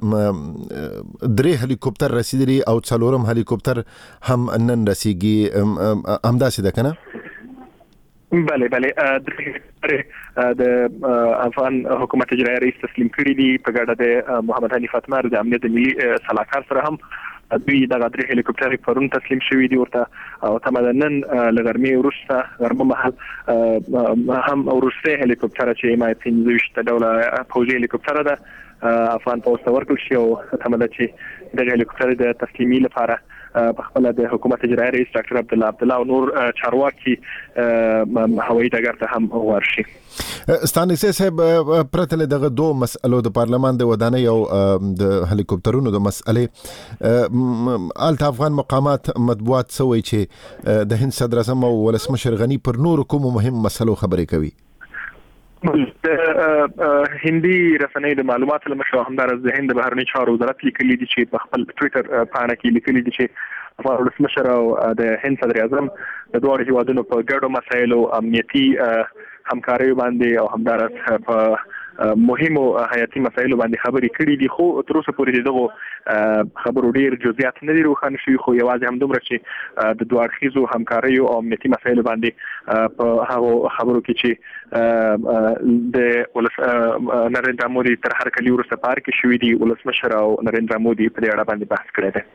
درې هلیکوپټر رسیدلی او څلورم هلیکوپټر هم نن رسیږي همداسې ده کنه؟ بله بله د افغان حکومت اجرایي رئیس تسلیم کړي دي په ګډه د محمد حنیف اتمر د امنیت ملي سلاکار سره هم دوی دغه درې هلیکوپټر پرون تسلیم شوي دي ورته او تمه ده نن له غرمې وروسته غرمه مهال هم وروسته هلیکوپټر چې ام آی پنځه ویشت ډوله پوځي هلیکوپټر ده افغان پوځ ته ورکړل شي او تمه ده چې دغه هلیکوپټر د تسلیمي لپاره په خپل د حکومت اجرایي رئیس ډاکټر عبدالله عبدالله او نور چارواکي هوایي ډګر ته هم ورشي. ستانکزی صاحب پرته دغه دوه مسئلو د پارلمان د ودانۍ او د هلیکوپټرونو د مسئلې آلته افغان مقامات مطبوعات سوي چې د هند صدر اعظم او ولسمشر غني پر نور کوم مهم مسئلو خبرې کوي. د هندي رسنۍ د معلوماتو لمخې همدارس د هند بهرنی چارو وزارت لیکلي دي چې په خپل ټوئیټر پاڼه کې لیکلي دي چې افغان ولسمشر او د هند صدر اعظم د دواړو هیوادونو په ګډو مسایلو امنیتي همکاري باندې او همدارس په مهمو حیاتي مسایلو باندې خبرې کړې دي خو تر اوسه پورې دغه خبرو ډېر جزئیات نه دي روښانه شوي خو یوازې همدومره چې د دوه اړخیزو همکاریو او امنیتي مسایلو باندې په هغو خبرو کې چې د نریندرا مودي تر هر کلی وروسته پار کې شوي دي ولسمشر او نریندرا مودي په دې اړه باندې بحث کړی دی.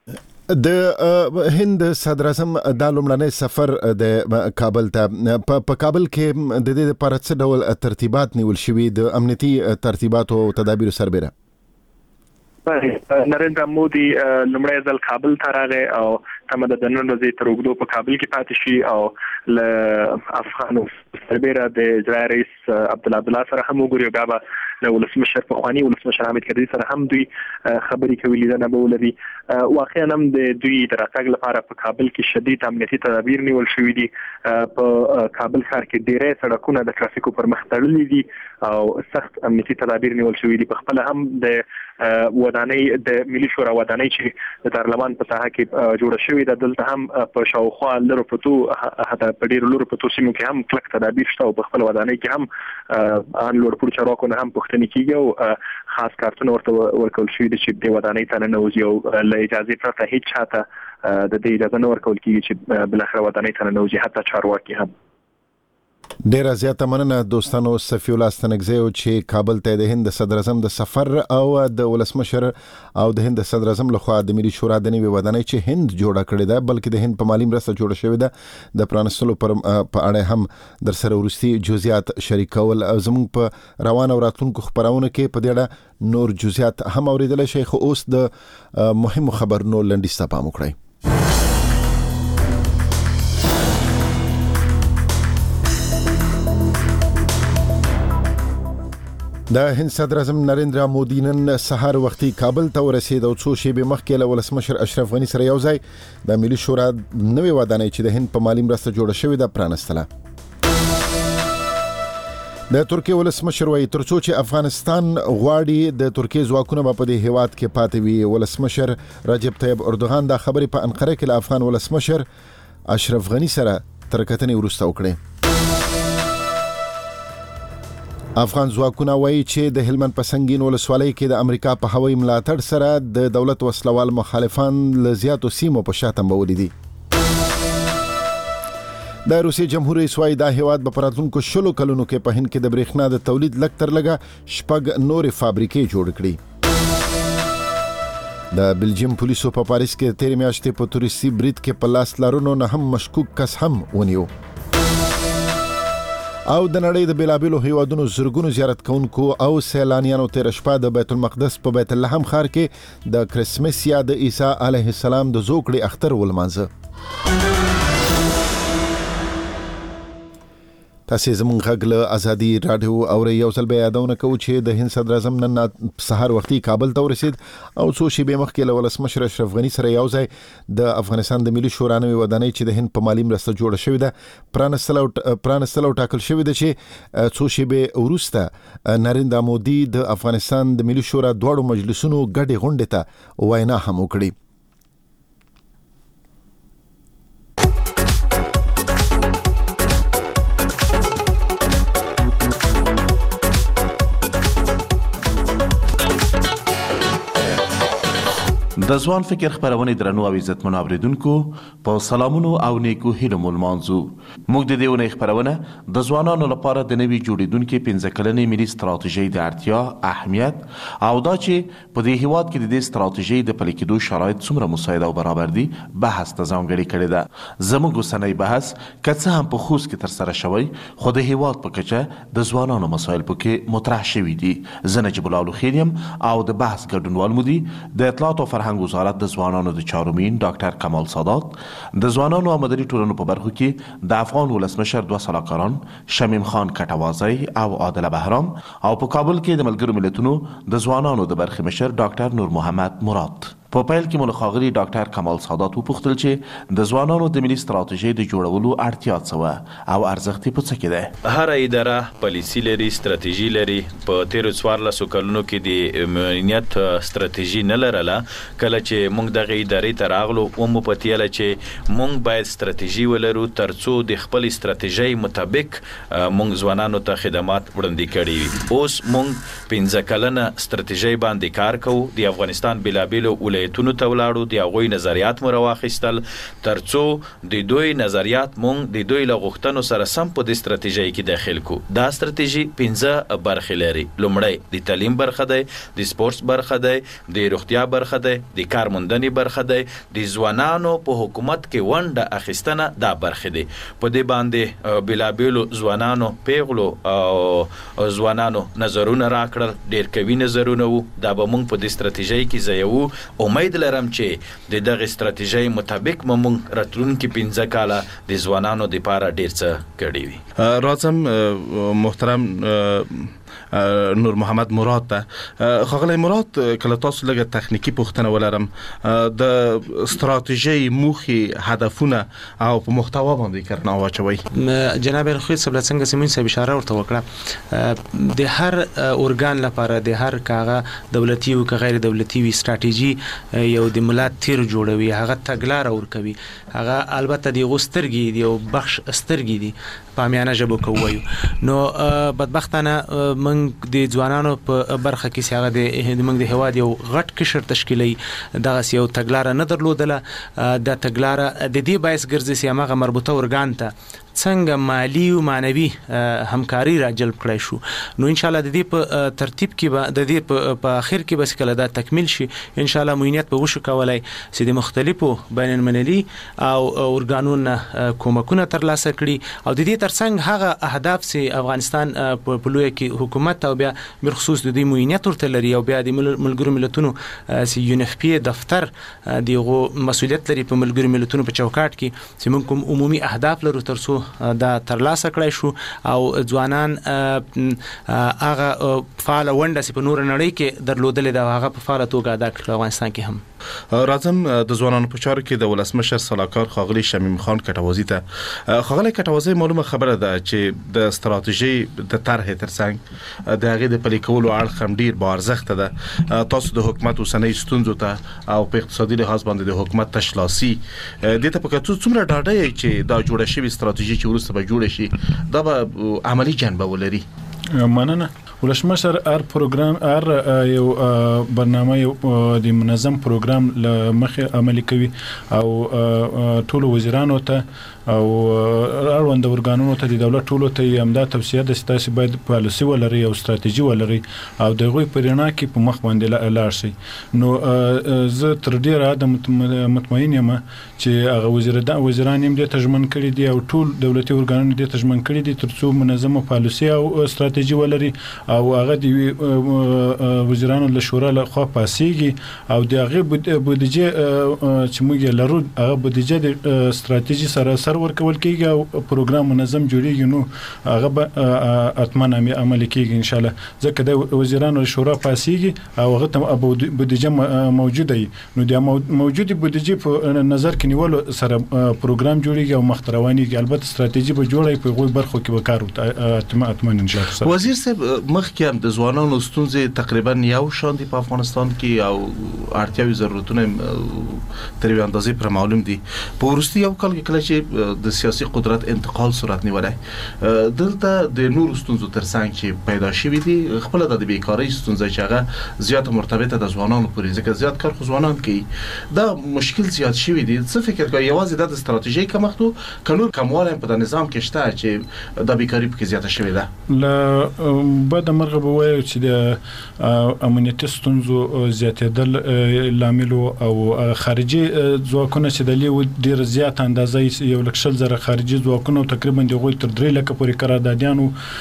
د هند صدر اعظم د لومړنۍ سفر د کابل ته په کابل کې د دې لپاره څه ډول ترتیبات نیول شوي د امنیتي ترتیباتو او تدابیرو سربېره؟ نریندرا مودي لومړی ځل کابل ته راغی او تمه ده د نن ورځې تر اوږدو په کابل کې پاتې شي او له افغان سربېره د اجرایي رئیس عبدالله عبدالله سره هم وګوري او بیا به له ولسمشر پخواني ولسمشر حامد کرزي سره هم دوی خبرې کوي، لیدنه به ولري. واقعا هم د دوی د راتګ لپاره په کابل کې شدید امنیتي تدابیر نیول شوي دي. په کابل ښار کې ډېری سړکونه د ترافیکو پر مخ تړلي دي او سخت امنیتي تدابیر نیول شوي دي. په خپل هم د ودانۍ د ملي شورا ودانۍ چې د دارالمان په ساحه کې جوړه شوې ده، دلته هم په شاوخوا لرو پرتو حتی په ډېرو لرو پرتو سیمو کې هم کلک تدابیر شته او په خپل ودانۍ کې هم ان لوړپوړو چارواکو نه هم پوښتنې کېږي او خاص کارتونه ورته ورکول شوي دي چې د ودانۍ ته ننوځي او له اجازې پرته هېڅ چاته د دې اجازه نه ورکول کېږي چې بالاخره ودانۍ ته ننوځي، حتی چارواکي هم. ډیره زیاته مننه دوستانو. صفی الله ستنګزیو چې کابل ته د هند صدر اعظم د سفر او د ولسمشر او د هند صدر اعظم لخوا د ملي شورا د نوي ودانۍ چې هند جوړه کړې ده بلکې د هند په مالی مرسته جوړه شوې ده د پرانستلو پر په اړه هم در سره ورستي جزئیات شریکول او زموږ په روان او راتلونکو خبرونه کې په دې اړه نور جزئیات هم اوریدل شي. خو اوس د مهمو خبرونو لنډیسته پام وکړئ. د هند صدر اعظم نریندرا مودي نن سهار وختي کابل ته ورسید او څو شېبې مخکې له ولسمشر اشرف غني سره یو ځای د ملي شورا نوې ودانۍ چې د هند په مالی مرسته جوړه شوې ده پرانستله. د ترکیې ولسمشر وایي ترڅو چې افغانستان غواړي د ترکیې ځواکونه په دې هیواد کې پاتې وي. ولسمشر رجب طیب اردوغان دا خبرې په انقره کې له افغان ولسمشر اشرف غني سره تر کتنې وروسته وکړې. افغان ځواکونه وایي چې د هلمند په سنگین ولسوالۍ کې د امریکا په هوایي ملاتړ سره د دولت وسلوال مخالفان له زیاتو سیمو په شا تمبولي دي. د روسیې جمهور رئیس وايي دا هیواد به په راتلونکو شلو کلونو کې په هند کې د برېښنا د تولید لږ تر لږه شپږ نورې فابریکې جوړ کړي. د بلجیم پولیسو په پاریس کې تېرې میاشتې په تورستي برید کې په لاس لرونو نه هم مشکوک کس هم ونیو. او د نړۍ د بیلابیلو هیوادونو زرګونو زیارت کوونکو او سیلانیانو تیر شپه د بیت المقدس په بیت اللحم ښار کې د کرسمس یا د عیسی علیه السلام د زوکړې اختر ولمانځه. تاسو زموږ غږ له ازادي رادیو اوري. یو ځل بیا یادونه کوو چې د هند صدر اعظم نن سهار وختي کابل ته ورسید او څو شېبې مخکې له ولسمشر اشرف غني سره یو ځای د افغانستان د ملي شورا نوې ودانۍ چې د هند په مالی مرسته جوړه شوې ده پرانستل او پرانستل او ټاکل شوې ده چې څو شېبې وروسته نریندرا مودي د افغانستان د ملي شورا دواړو مجلسونو ګډې غونډې ته وینا هم وکړي. د ځوان فکر خبرونه درنو او عزتمنو اوریدونکو په سلامونو او نیکو هیلو ملمانځو. موږ د دې ونې خبرونه د ځوانانو لپاره د نوي جوړیدونکو پنځه کلنې ملي ستراتیژي د اړتیا، اهمیت او دا چې په دې هیواد کې د دې ستراتیژي د پلي کېدو شرایط څومره مساعد او برابر دي بحث ته ځانګړې کړې ده. زموږ اوسنی بحث که څه هم په خوست کې ترسره شوی خو د هیواد په کچه د ځوانانو مسایل پکې مطرح شوي دي. زه نجیب الله لوخیل یم او د بحث ګډونوال مو دي د اطلاعات او فرهنګ وزارت د ځوانانو د چارمین ډاکټر کمال سادات، د ځوانانو او مدني ټولنو په برخو کې د افغان ولسمشر دوه سلاکاران شمیم خان کټوازی او عادل بهرام او په کابل کې د ملګرو ملتونو د ځوانانو د برخې مشر ډاکټر نور محمد مراد. په پیل کې مو ښاغلي ډاکټر کمال سادات وپوښتل چې د ځوانانو د ملي ستراتیژۍ د جوړولو اړتیا څه وه او ارزښت یې په څه کې دی. هره اداره پالیسي لري، ستراتیژي لري. په تیرو څوارلسو کلونو کې د امنیت ستراتیژي نه لرله. کله چې موږ دغه ادارې ته راغلو ومو پتیله چې موږ باید ستراتیژي ولرو ترڅو د خپل ستراتیژۍ مطابق موږ ځوانانو ته خدمات وړاندې کړي وي. اوس موږ پنځه کلنه ستراتیژۍ باندې کار کوو. د افغانستان بېلابېلو ولایتونو ته ولاړو، د هغوی نظریات مو راواخیستل ترڅو د دوی نظریات مونږ د دوی له غوښتنو سره سم په دې ستراتیژۍ کې داخل کو. دا ستراتیژي پنځه برخې لري. لومړی د تعلیم برخه دی، د سپورتس برخه دی، د روغتیا برخه دی، د کارموندنې برخه دی، د ځوانانو په حکومت کې ونډه اخیستنه دا برخې دي. په دې باندې بېلابېلو ځوانانو پیغلو او ځوانانو نظرونه راکړل، ډېر قوي نظرونه وو. دا به مونږ په دې ستراتیژۍ کې ځایوو. امید لرم چې د دغه ستراتیژۍ مطابق موږ راتلونکي پنځه کاله د ځوانانو لپاره ډیر څه کړی وي. راځم محترم نور محمد مراد ته. خغلی مراد کله تاسو لږه تخنیکی پوښتنه ولرم د ستراتیژۍ موخې هدفونه او په محتوا باندې کارنه واچوي. جناب الخوی صاحب څنګه سیمون صاحب اشاره ورته وکړه د هر اورګان لپاره د هر کاغه دولتي او غیر دولتي وی ستراتیژي یو د ملت تیر جوړوي هغه تګلار ور کوي هغه البته د غسترګي دی او بخش استرګي دی پامیانه ژبه کوي. نو بدبختانه موږ د ځوانانو په برخه کې څنګه د موږ د هواد یو غټ کشر تشکیلي دغه یو تګلار نه درلودله. د تګلار د دې بایس ګرځي چې هغه مربوطه ورګان ته څنګه مالی او معنوي همکاري را جلب کړای شو. نو ان شاء الله د دې په ترتیب کې به د دې په اخر کې بس کله دا تکمیل شي ان شاء الله موینیت به وشو کولای چې د مختلفو بین المللي او اورګانونو کومکونه ترلاسه کړي او د دې ترڅنګ هغه اهداف چې افغانستان په لوی کې حکومت او بیا بالخصوص د دې موینیت ورته لري او بیا د ملګرو ملتونو چې یو ان اف پی دفتر دغه مسؤلیت لري په ملګرو ملتونو په چوکاټ کې چې موږ کوم عمومي اهداف لرو ترڅو دا ترلاسه کړای شو او ځوانان هغه فعال ونده چې په نور نړۍ کې درلودل دا هغه په فعال توګه ادا کړل افغانستان کې هم. راځم د ځوانانو په چارو کې د ولسمشر سلاکار خاغلی شمیم خان کټوازی ته. خاغلی کټوازی معلومه خبره ده چې د ستراتیژي د طرح ترڅنګ د هغه د پلي کولو اړخ هم ډیر با ارزښت ده. تاسو د حکومت اوسنۍ ستونزو ته او په اقتصادي لحاظ باندې د حکومت تشلاسي د ته په کتو څومره ډاډه چې دا جوړه شوی ستراتیژي چې ورسته به جوړ شي دا به عملی جنبه ولري. مننه. ولسمشر ار پروګرام ار یو برنامه یو د منظم پروګرام لمخه عملي کوي او ټول وزیرانو ته او اړوند ورګانونو ته د دولت ټولو ته امدا توصیه د ستاسو باید پالیسي ولري او ستراتیژي ولري او دغه پرېنا کې په مخ باندې لاړ شي. نو زه تر ډیره د مطمئن یم چې هغه وزیران وزیران هم د تجمن کړي دي او ټول دولتي ورګانونه د تجمن کړي دي ترڅو منظمه پالیسي او ستراتیژي ولري او هغه د وزیرانو له شورا له خوا پاسيږي او د هغه بودیجه چې موږ لرو هغه بودیجه د ستراتیژي سره سره ورکول کیږي او پروګرام منظم جوړیږي. نو هغه به اتمنه عملي کیږي ان شاء الله ځکه د وزیرانو شورا پاسيږي او هغه بودیجه موجوده وي. نو د موجوده بودیجه په نظر کې نیولو سره پروګرام جوړیږي او مختروانیږي. البته ستراتیژي به جوړي په غوي برخو کې به کار اتمنه ان شاء الله. وزیر صاحب مخکې هم د ځوانانو ستونزې تقریبا یو شان دي په افغانستان کې او اړتیاوي ضرورتونه تر یو اندازې پر معلوم دي. په ورستي یو کال کې کله چې د سیاسي قدرت انتقال صورت نیولای دلته د نور ستونزو ترڅنګ چې پیدا شوې دي خپل د بیکاری ستونزې چې هغه زیات مرتبطه د ځوانانو پورې ځکه زیات کار خو ځوانان کوي دا مشکل زیات شوې دي. څه فکر کوي یوازې د استراتیژي کمښت کنور کمواله په نظام کې شته چې د بیکاری په زیاته شوې ده؟ ل بعد مرغه به وایي چې د امنیتي ستونزو زیاتېدل لامل او خارجي ځواکونه چې د لیو ډیر زیات اندازې یو لکشل زره خارجي ځواکونه تقریبا د غوي تر درې لک پورې قراردادیانو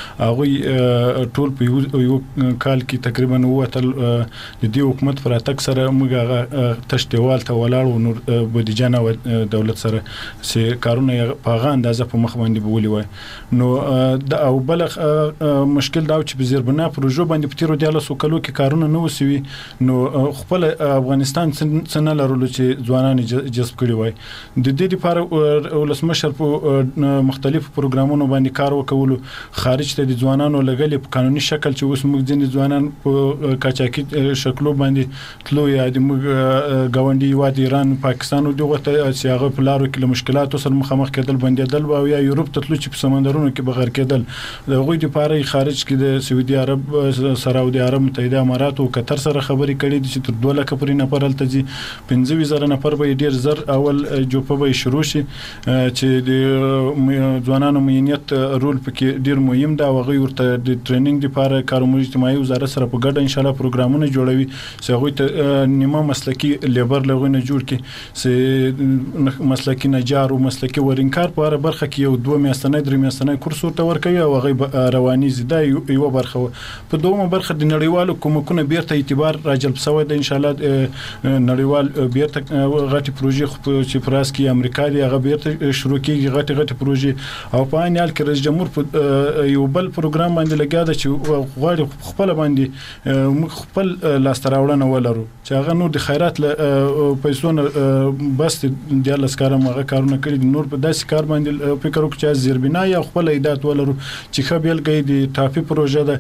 هغه ټول په یو کال کې تقریبا وتل د دې حکومت پر اتک سره موږ تشتوال ته ولاړو نور بودیجه نه دولت سره چې کارونه په غا اندازه په مخ باندې بولی وای. نو د او بلغ مشکل دا چې بزیر بنا پروژه باندې په تیرو دیاله سو کلو کې کارونه نه وسوي. نو خپل افغانستان څنګه لرلو چې ځوانان جذب کړي وای. د دې لپاره ولسمشر په مختلفو پروګرامونو باندې کار وکولو خارج ته د ځوانانو لګلې په قانوني شکل چې اوس موږ ځینې ځوانان په کاچاکي شکلو باندې تلو یا د موږ غونډي واد ایران پاکستان او دغه ته چې هغه په لارو کې مشکلاتو سره مخامخ کېدل بندیدل او یا یورپ ته تلو چې په سمندرونو کې بغیر کېدل د غوي لپاره خارج کې د سعودي عرب سعودي عرب متحده امارات او قطر سره خبرې کړې دي چې تر دوه لک پورې نفر هلته دي پنځه زره نفر به ډیر زر اول جوپه به شروع شي چې د ځوانانو مینیت رول پکې ډیر مهم دا وغي ورته د ټریننګ لپاره کارمو اجتماعي وزارت سره په ګډه ان شاء الله پروګرامونه جوړوي چې هغه ته نیمه مسلکی لیبر لغونه جوړ کړي چې مسلکی نجار او مسلکی ورینکار په اړه برخه کې یو دوه میاشتنی درې میاشتنی کورس ورته ورکوي او هغه رواني زده یو برخه په دومره برخه د نړیوالو کومکونه بیرته اعتبار راجلب شوی د ان شاء الله نړیوال بیرته غټي پروژې چې پراس کې امریکا دی هغه بیرته شروع کیږي غټي غټي پروژې او په عین حال کې رئیس جمهور په یو بل پروګرام باندې لګیا دی چې غواړي خپل باندې خپل لاستراوړنه ولرو چې هغه نور د خیرات پیسو نه بس د لاسکارم هغه کارونه کړی نور په داسې کار باندې فکر وکړي چې زیربنا یا خپل ایدات ولرو چې خبل کې د ټاپي پروژه ده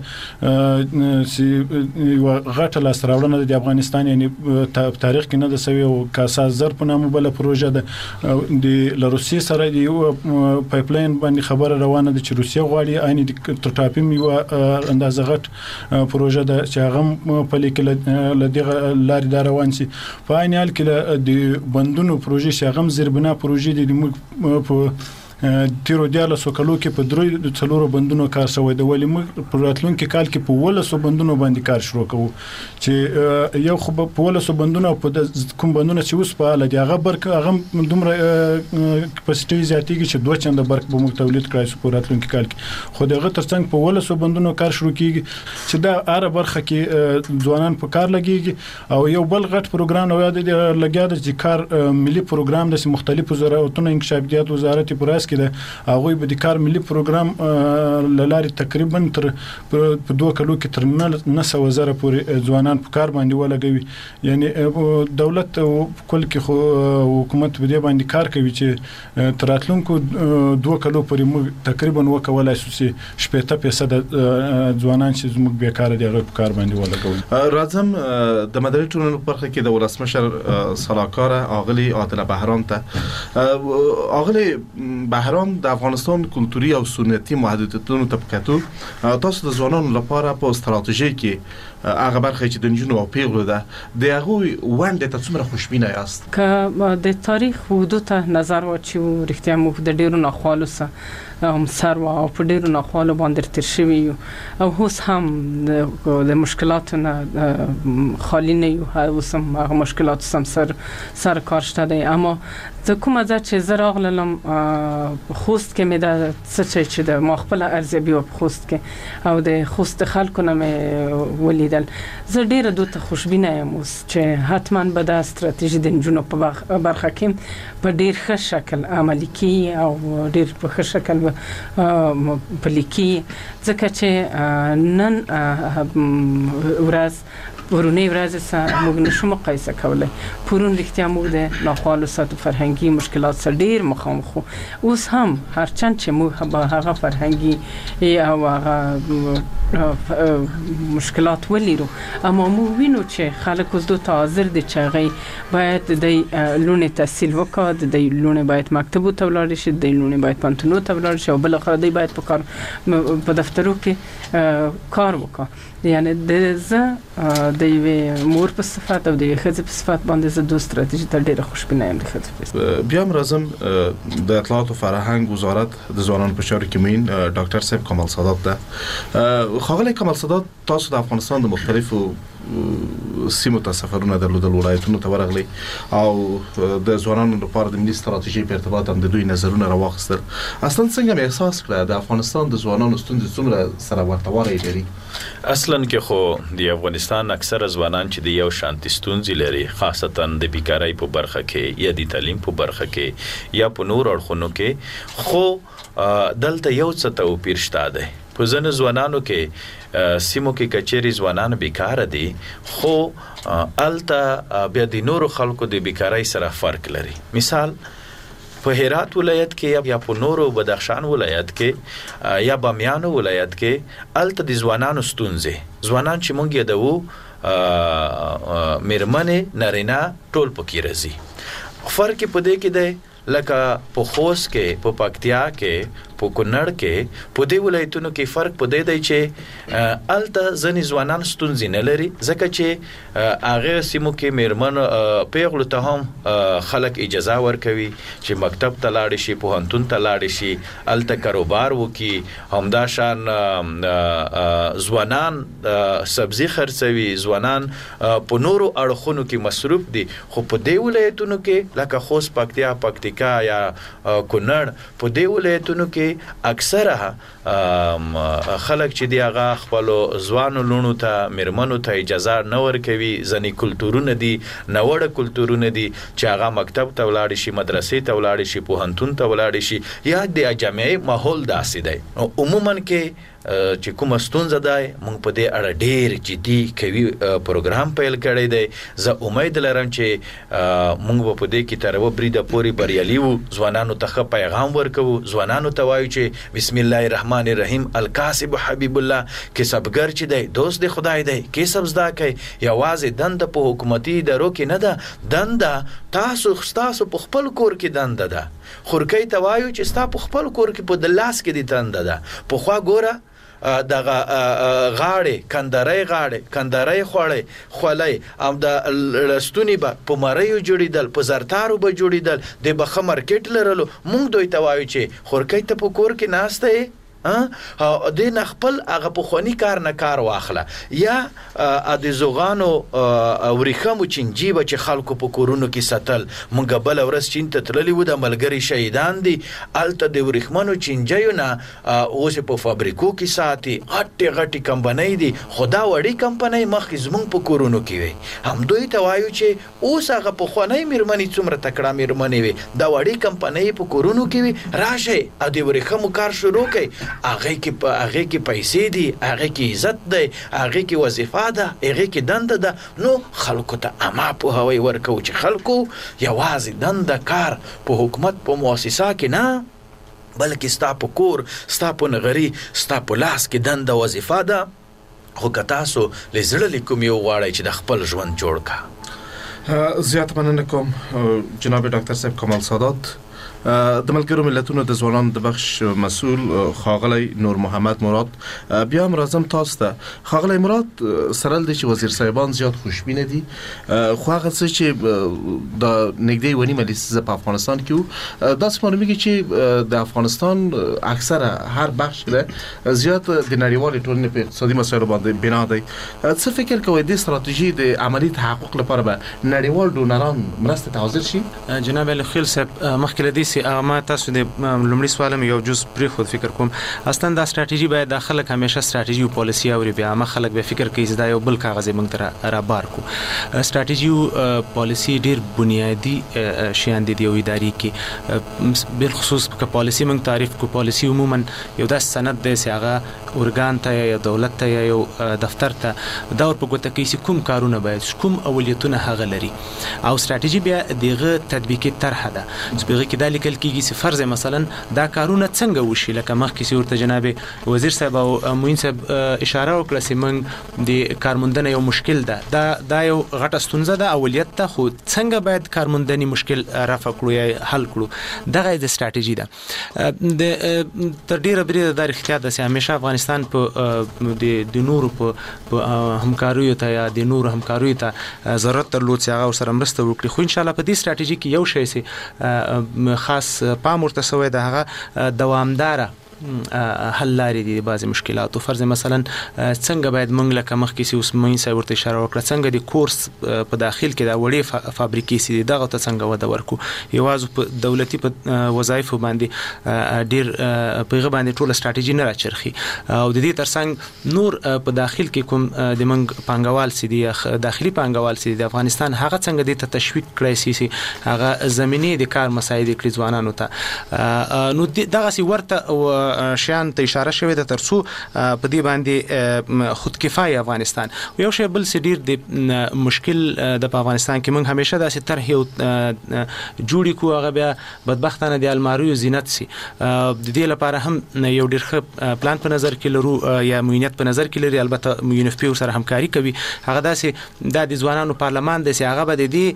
چې غټه لاستراوړنه د افغانستان یعنی تاریخ کې نه د سوي او کاسا زر په نامه بل پروژه ده د روسي سره د یو پایپ لاین باندې خبره روانه ده چې روسیا غواړي عین د ټاپي یو اندازه غټ پروژه ده چې هغه په لیکل لدغه لارې دا روان شي په عین حال کې د بندونو پروژه چې هغه زیربنا پروژه د موږ په تیرو دیاله سو کلو کې په درې د څلورو بندونو کار شوی د ولې موږ په راتلونکي کال کې په ولسو بندونو باندې کار شروع کوو چې یو خو په ولسو بندونو په کوم بندونو چې اوس په اړه دی هغه برک هغه دومره کپاسټي زیاتېږي چې دوه چنده برک به موږ تولید کړای شو په راتلونکي کال کې خو دغه ترڅنګ په ولسو بندونو کار شروع کیږي چې دا اره برخه کې ځوانان په کار لګيږي او یو بل غټ پروګرام نو یاد دی لګیا د چې کار ملي پروګرام د مختلفو وزارتونو انکشافیات وزارت پراس کې ده هغه به د کار ملي پروګرام لاري تقریبا تر په دوه کلو کې تر نه سو زره پورې ځوانان په کار باندې ولګوي یعنی دولت کول کې حکومت په دې باندې کار کوي چې تراتلونکو دوه کلو پورې موږ تقریبا وکولای شو چې شپږ فیصد ځوانان چې زموږ بیکاره دي هغه په کار باندې ولګوي راځم د مدني ټولنې برخه کې د ولسمشر صلاحکار اغلی عادل بهرام ته اغلی بهرام د افغانستان کلتوري او سنتي محدودیتونو ته پکاتو تاسو د ځوانانو لپاره په ستراتیژي کې هغه برخه چې د نجونو او پیغلو ده د هغه وړاندې ته څومره خوشبینه یاست که د تاریخ حدود ته نظر واچو رښتیا موږ د ډیرو ناخوالو سره هم سر او په ډیرو ناخوالو باندې تیر شوی او اوس هم د مشکلاتو نه خالی نه یو اوس هم هغه مشکلات سم سر سر کار شته دی اما زه کومه ځکه چې زه راغلم خوست کې مې دا څه چې د ما خپل ارزیابي په خوست کې او د خوست خلکو نه مې ولیدل زه ډیره دوته خوشبینه یم اوس چې حتما به دا ستراتیژي د نجونو په برخه کې په ډیر ښه شکل عملي کیږي او ډیر په ښه شکل پلي کیږي ځکه چې نن ورځ ورونی ورځ سره موږ نشو مقایسه کولای پرون رښتیا موږ د ناخوالو ساتو فرهنګي مشکلات سره ډیر مخامخ اوس هم هرچند چې موږ به هغه فرهنګي او هغه مشکلات ولیرو اما موږ وینو چې خلک اوس دوه حاضر دي چې باید د لونه تحصیل وکړي د لونه باید مکتب ته ولاړ شي د لونه باید پانتونو ته ولاړ شي او بل خو د باید په کار په دفترو کې کار وکړي یعنی د ز د یوې مور په صفات او د یوې ښځې په صفات باندې زه دوه ستراتیژي ته ډېره خوشبینه یم د ښځو بیا هم راځم د اطلاعات او فرهنګ وزارت د ځوانانو په چارو کې مین ډاکټر صاحب کمال سادات ده ښاغلی کمال سادات تاسو د افغانستان د مختلفو سیمو ته سفرونه درلودل ولایتونو ته ورغلي او د ځوانانو لپاره د ملي ستراتیژي په ارتباط هم د دوی نظرونه راواخیستل اصلا څنګه مې احساس کړه د افغانستان د ځوانانو ستونزې څومره سره ورته والی لري اصلا کې خو د افغانستان اکثره ځوانان چې د یو شانتي ستونزې لري خاصتا د بیکارۍ په برخه کې یا د تعلیم په برخه کې یا په نور اړخونو کې خو دلته یو څه توپیر شته دی په ځینو ځوانانو کې سیمو کې کچېری ځوانان بیکاره دي خو الته بیا د نورو خلکو د بیکارۍ سره فرق لري مثال په هرات ولایت کې یا په نورو بدخشان ولایت کې یا بامیان ولایت کې الته د ځوانانو ستونزې ځوانان چې مونږ یې دو میرمنې نارینه ټول پکې راځي فرق په دې کې دی لکه په خوست کې په پکتیا کې په کونړ کې په دې ولایتونو کې فرق په دې دی چې الته ځنې ځوانان ستونزې نه لري ځکه چې هغه سیمو کې میرمن پیغلو ته هم خلک اجازه ورکوي چې مکتب ته لاړ شي پوهنتون ته لاړ شي الته کاروبار وکړي همدا شان ځوانان سبزی خرڅوي ځوانان په نورو اړخونو کې مصروف دي خو په دې ولایتونو کې لکه خوست پکتیا پکتیکا یا کونړ په دې ولایتونو کې اکثره خلک چې دی هغه خپل ځوانو لونو ته میرمنو ته اجازه نه ورکوي ځنې کلتورونه دي نوړه کلتورونه دي چې هغه مکتب ته ولاړ شي مدرسې ته ولاړ شي پوهنتون ته ولاړ شي یا د جامعي ماحول داسې دی عموما کې چې کومه ستونزه ده موږ په دې اړه ډېر جدي کوي پروګرام پیل کړی دی زه امید لرم چې موږ په دې کې تر و بریده پورې بریالي وو ځوانانو ته ښه پیغام ورکوو ځوانانو ته وایو چې بسم الله الرحمن الرحیم الکاسب حبیب الله کسبګر چې دی دوست دی خدای دی کسب زده کوي یوازې دنده په حکومتي ادارو کې نه ده دنده تاسو ستاسو په خپل کور کې دنده ده خورکۍ ته وایو چې ستا په خپل کور کې په دلاس کې دي دنده ده پخوا ګوره دغه غاړې کندرای غاړې کندرای خوړې خولې ام د لستونی به په مریو جوړیدل په زرتارو به جوړیدل د بخه مارکیټ لرلو مونږ دوی ته وایو چې خورکۍ ته په کور کې ناسته ها د نخپل هغه په خونی کار نه کار واخله یا د زوغانو ورخمو چنجي به چې خلکو په کورونو کې ستل مونږ بل ورځ چین ته تللی و د ملګری شهیدان دي الته د ورخمنو چنجیو نه اوس په فابریکو کې ساتي غټي غټي کمپنۍ دي خدا وړي کمپنۍ مخکې زمونږ په کورونو کې وي هم دوی ته وایو چې اوس هغه په خونی میرمنې څومره تکړه میرمنې وي دا وړي کمپنۍ په کورونو کې وي راشه ا د ورخمو کار شروع کړي هغه کې هغه کې پیسې دي هغه کې عزت دی هغه کې وظیفه ده هغه کې دنده ده نو خلکو ته اما په هوای ورکو چې خلکو یوازې دنده کار په حکومت په مؤسسه کې نه بلکې ستا په کور ستا په نغري ستا په لاس کې دنده وظیفه ده خو که تاسو لزړه لیکم یو غواړئ چې د خپل ژوند جوړ کا زیات مننه کوم جناب ډاکټر صاحب کمال سادات د ملګرو ملتونو د ځوانانو د بخش مسؤل خاغلی نور محمد مراد بیا هم راځم تاسو ته خاغلی مراد سره د وزیر صاحبان زیات خوشبینه دي خو هغه څه چې د نږدې ونی ملیسه په افغانستان کې داسې معلومیږي چې د افغانستان اکثره هر بخش له زیات د نړیوال ټولنې په اقتصادي مسایلو باندې بنا دی څه فکر کوئ د استراتیژي د عملی تحقق لپاره به نړیوال ډونران مرسته ته حاضر شي جناب الخیل صاحب مخکې لدی ما تاسو د لومړي سوالم یو جز پرې خود فکر کوم اصلا دا استراتیژي باید د خلک همیشه استراتیژي او پالیسی او بیا ما خلک به فکر کوي زدا یو بل کاغذ موږ تر را بار کو استراتیژي او پالیسی ډیر بنیادی شیان دي او اداري کې بل خصوص په پالیسی موږ تعریف کو پالیسی عموما یو د سند د سیاغه اورګان ته یا دولت ته یا یو دفتر ته دا ور په ګوته کې کوم کارونه باید کوم اولیتونه هغه لري او استراتیژي بیا دغه تطبیقي طرح ده چې بغه کې د لیکل کېږي چې فرض مثلا دا کارونه څنګه وشي لکه مخکې ورته جناب وزیر صاحب او موین صاحب اشاره وکړه چې موږ د کارموندنې یو مشکل ده دا دا یو غټه ستونزه ده اولیت ته خو څنګه باید کارموندنې مشکل رفع کړو یا حل کړو دغه د استراتیژي ده د تر ډیره بریده د اختیار د همیشه افغانستان په د نورو په همکاریو ته یا د نورو همکاریو ته ضرورت درلود چې هغه سره مرسته وکړي خو ان شاء الله په دې استراتیژي کې یو شی سي خاص پام ورته سوی د هغه دوامداره حل لري دي بعضی مشکلات او فرض مثلا څنګه باید موږ لکه مخکې اوس مې سای ورته اشاره وکړه څنګه د کورس په داخل کې د وړې فابریکې سي دغه ته څنګه وده ورکو یوازې په دولتي په وظایف باندې ډیر په باندې ټول استراتیژي نه راچرخي او د دې ترڅنګ نور په داخل کې کوم د منګ پنګوال سي دي داخلي پنګوال سي د افغانستان هغه څنګه د تشویق کړی سي هغه زميني د کار مساعد کړي ځوانانو ته نو دغه سي ورته شان ته اشاره شوې ده ترڅو په دې باندې خود کفایه افغانستان یو شی بل سډیر د مشکل د افغانستان کې موږ همیشه داسې طرح جوړی کو هغه بیا بدبختانه د الماریو زینت سي د دې لپاره هم یو ډیر ښه پلان په نظر کې لرو یا موینت په نظر کې لري البته یو ان اف پی سره همکاري کوي هغه داسې د ځوانانو پارلمان د سي هغه به د دې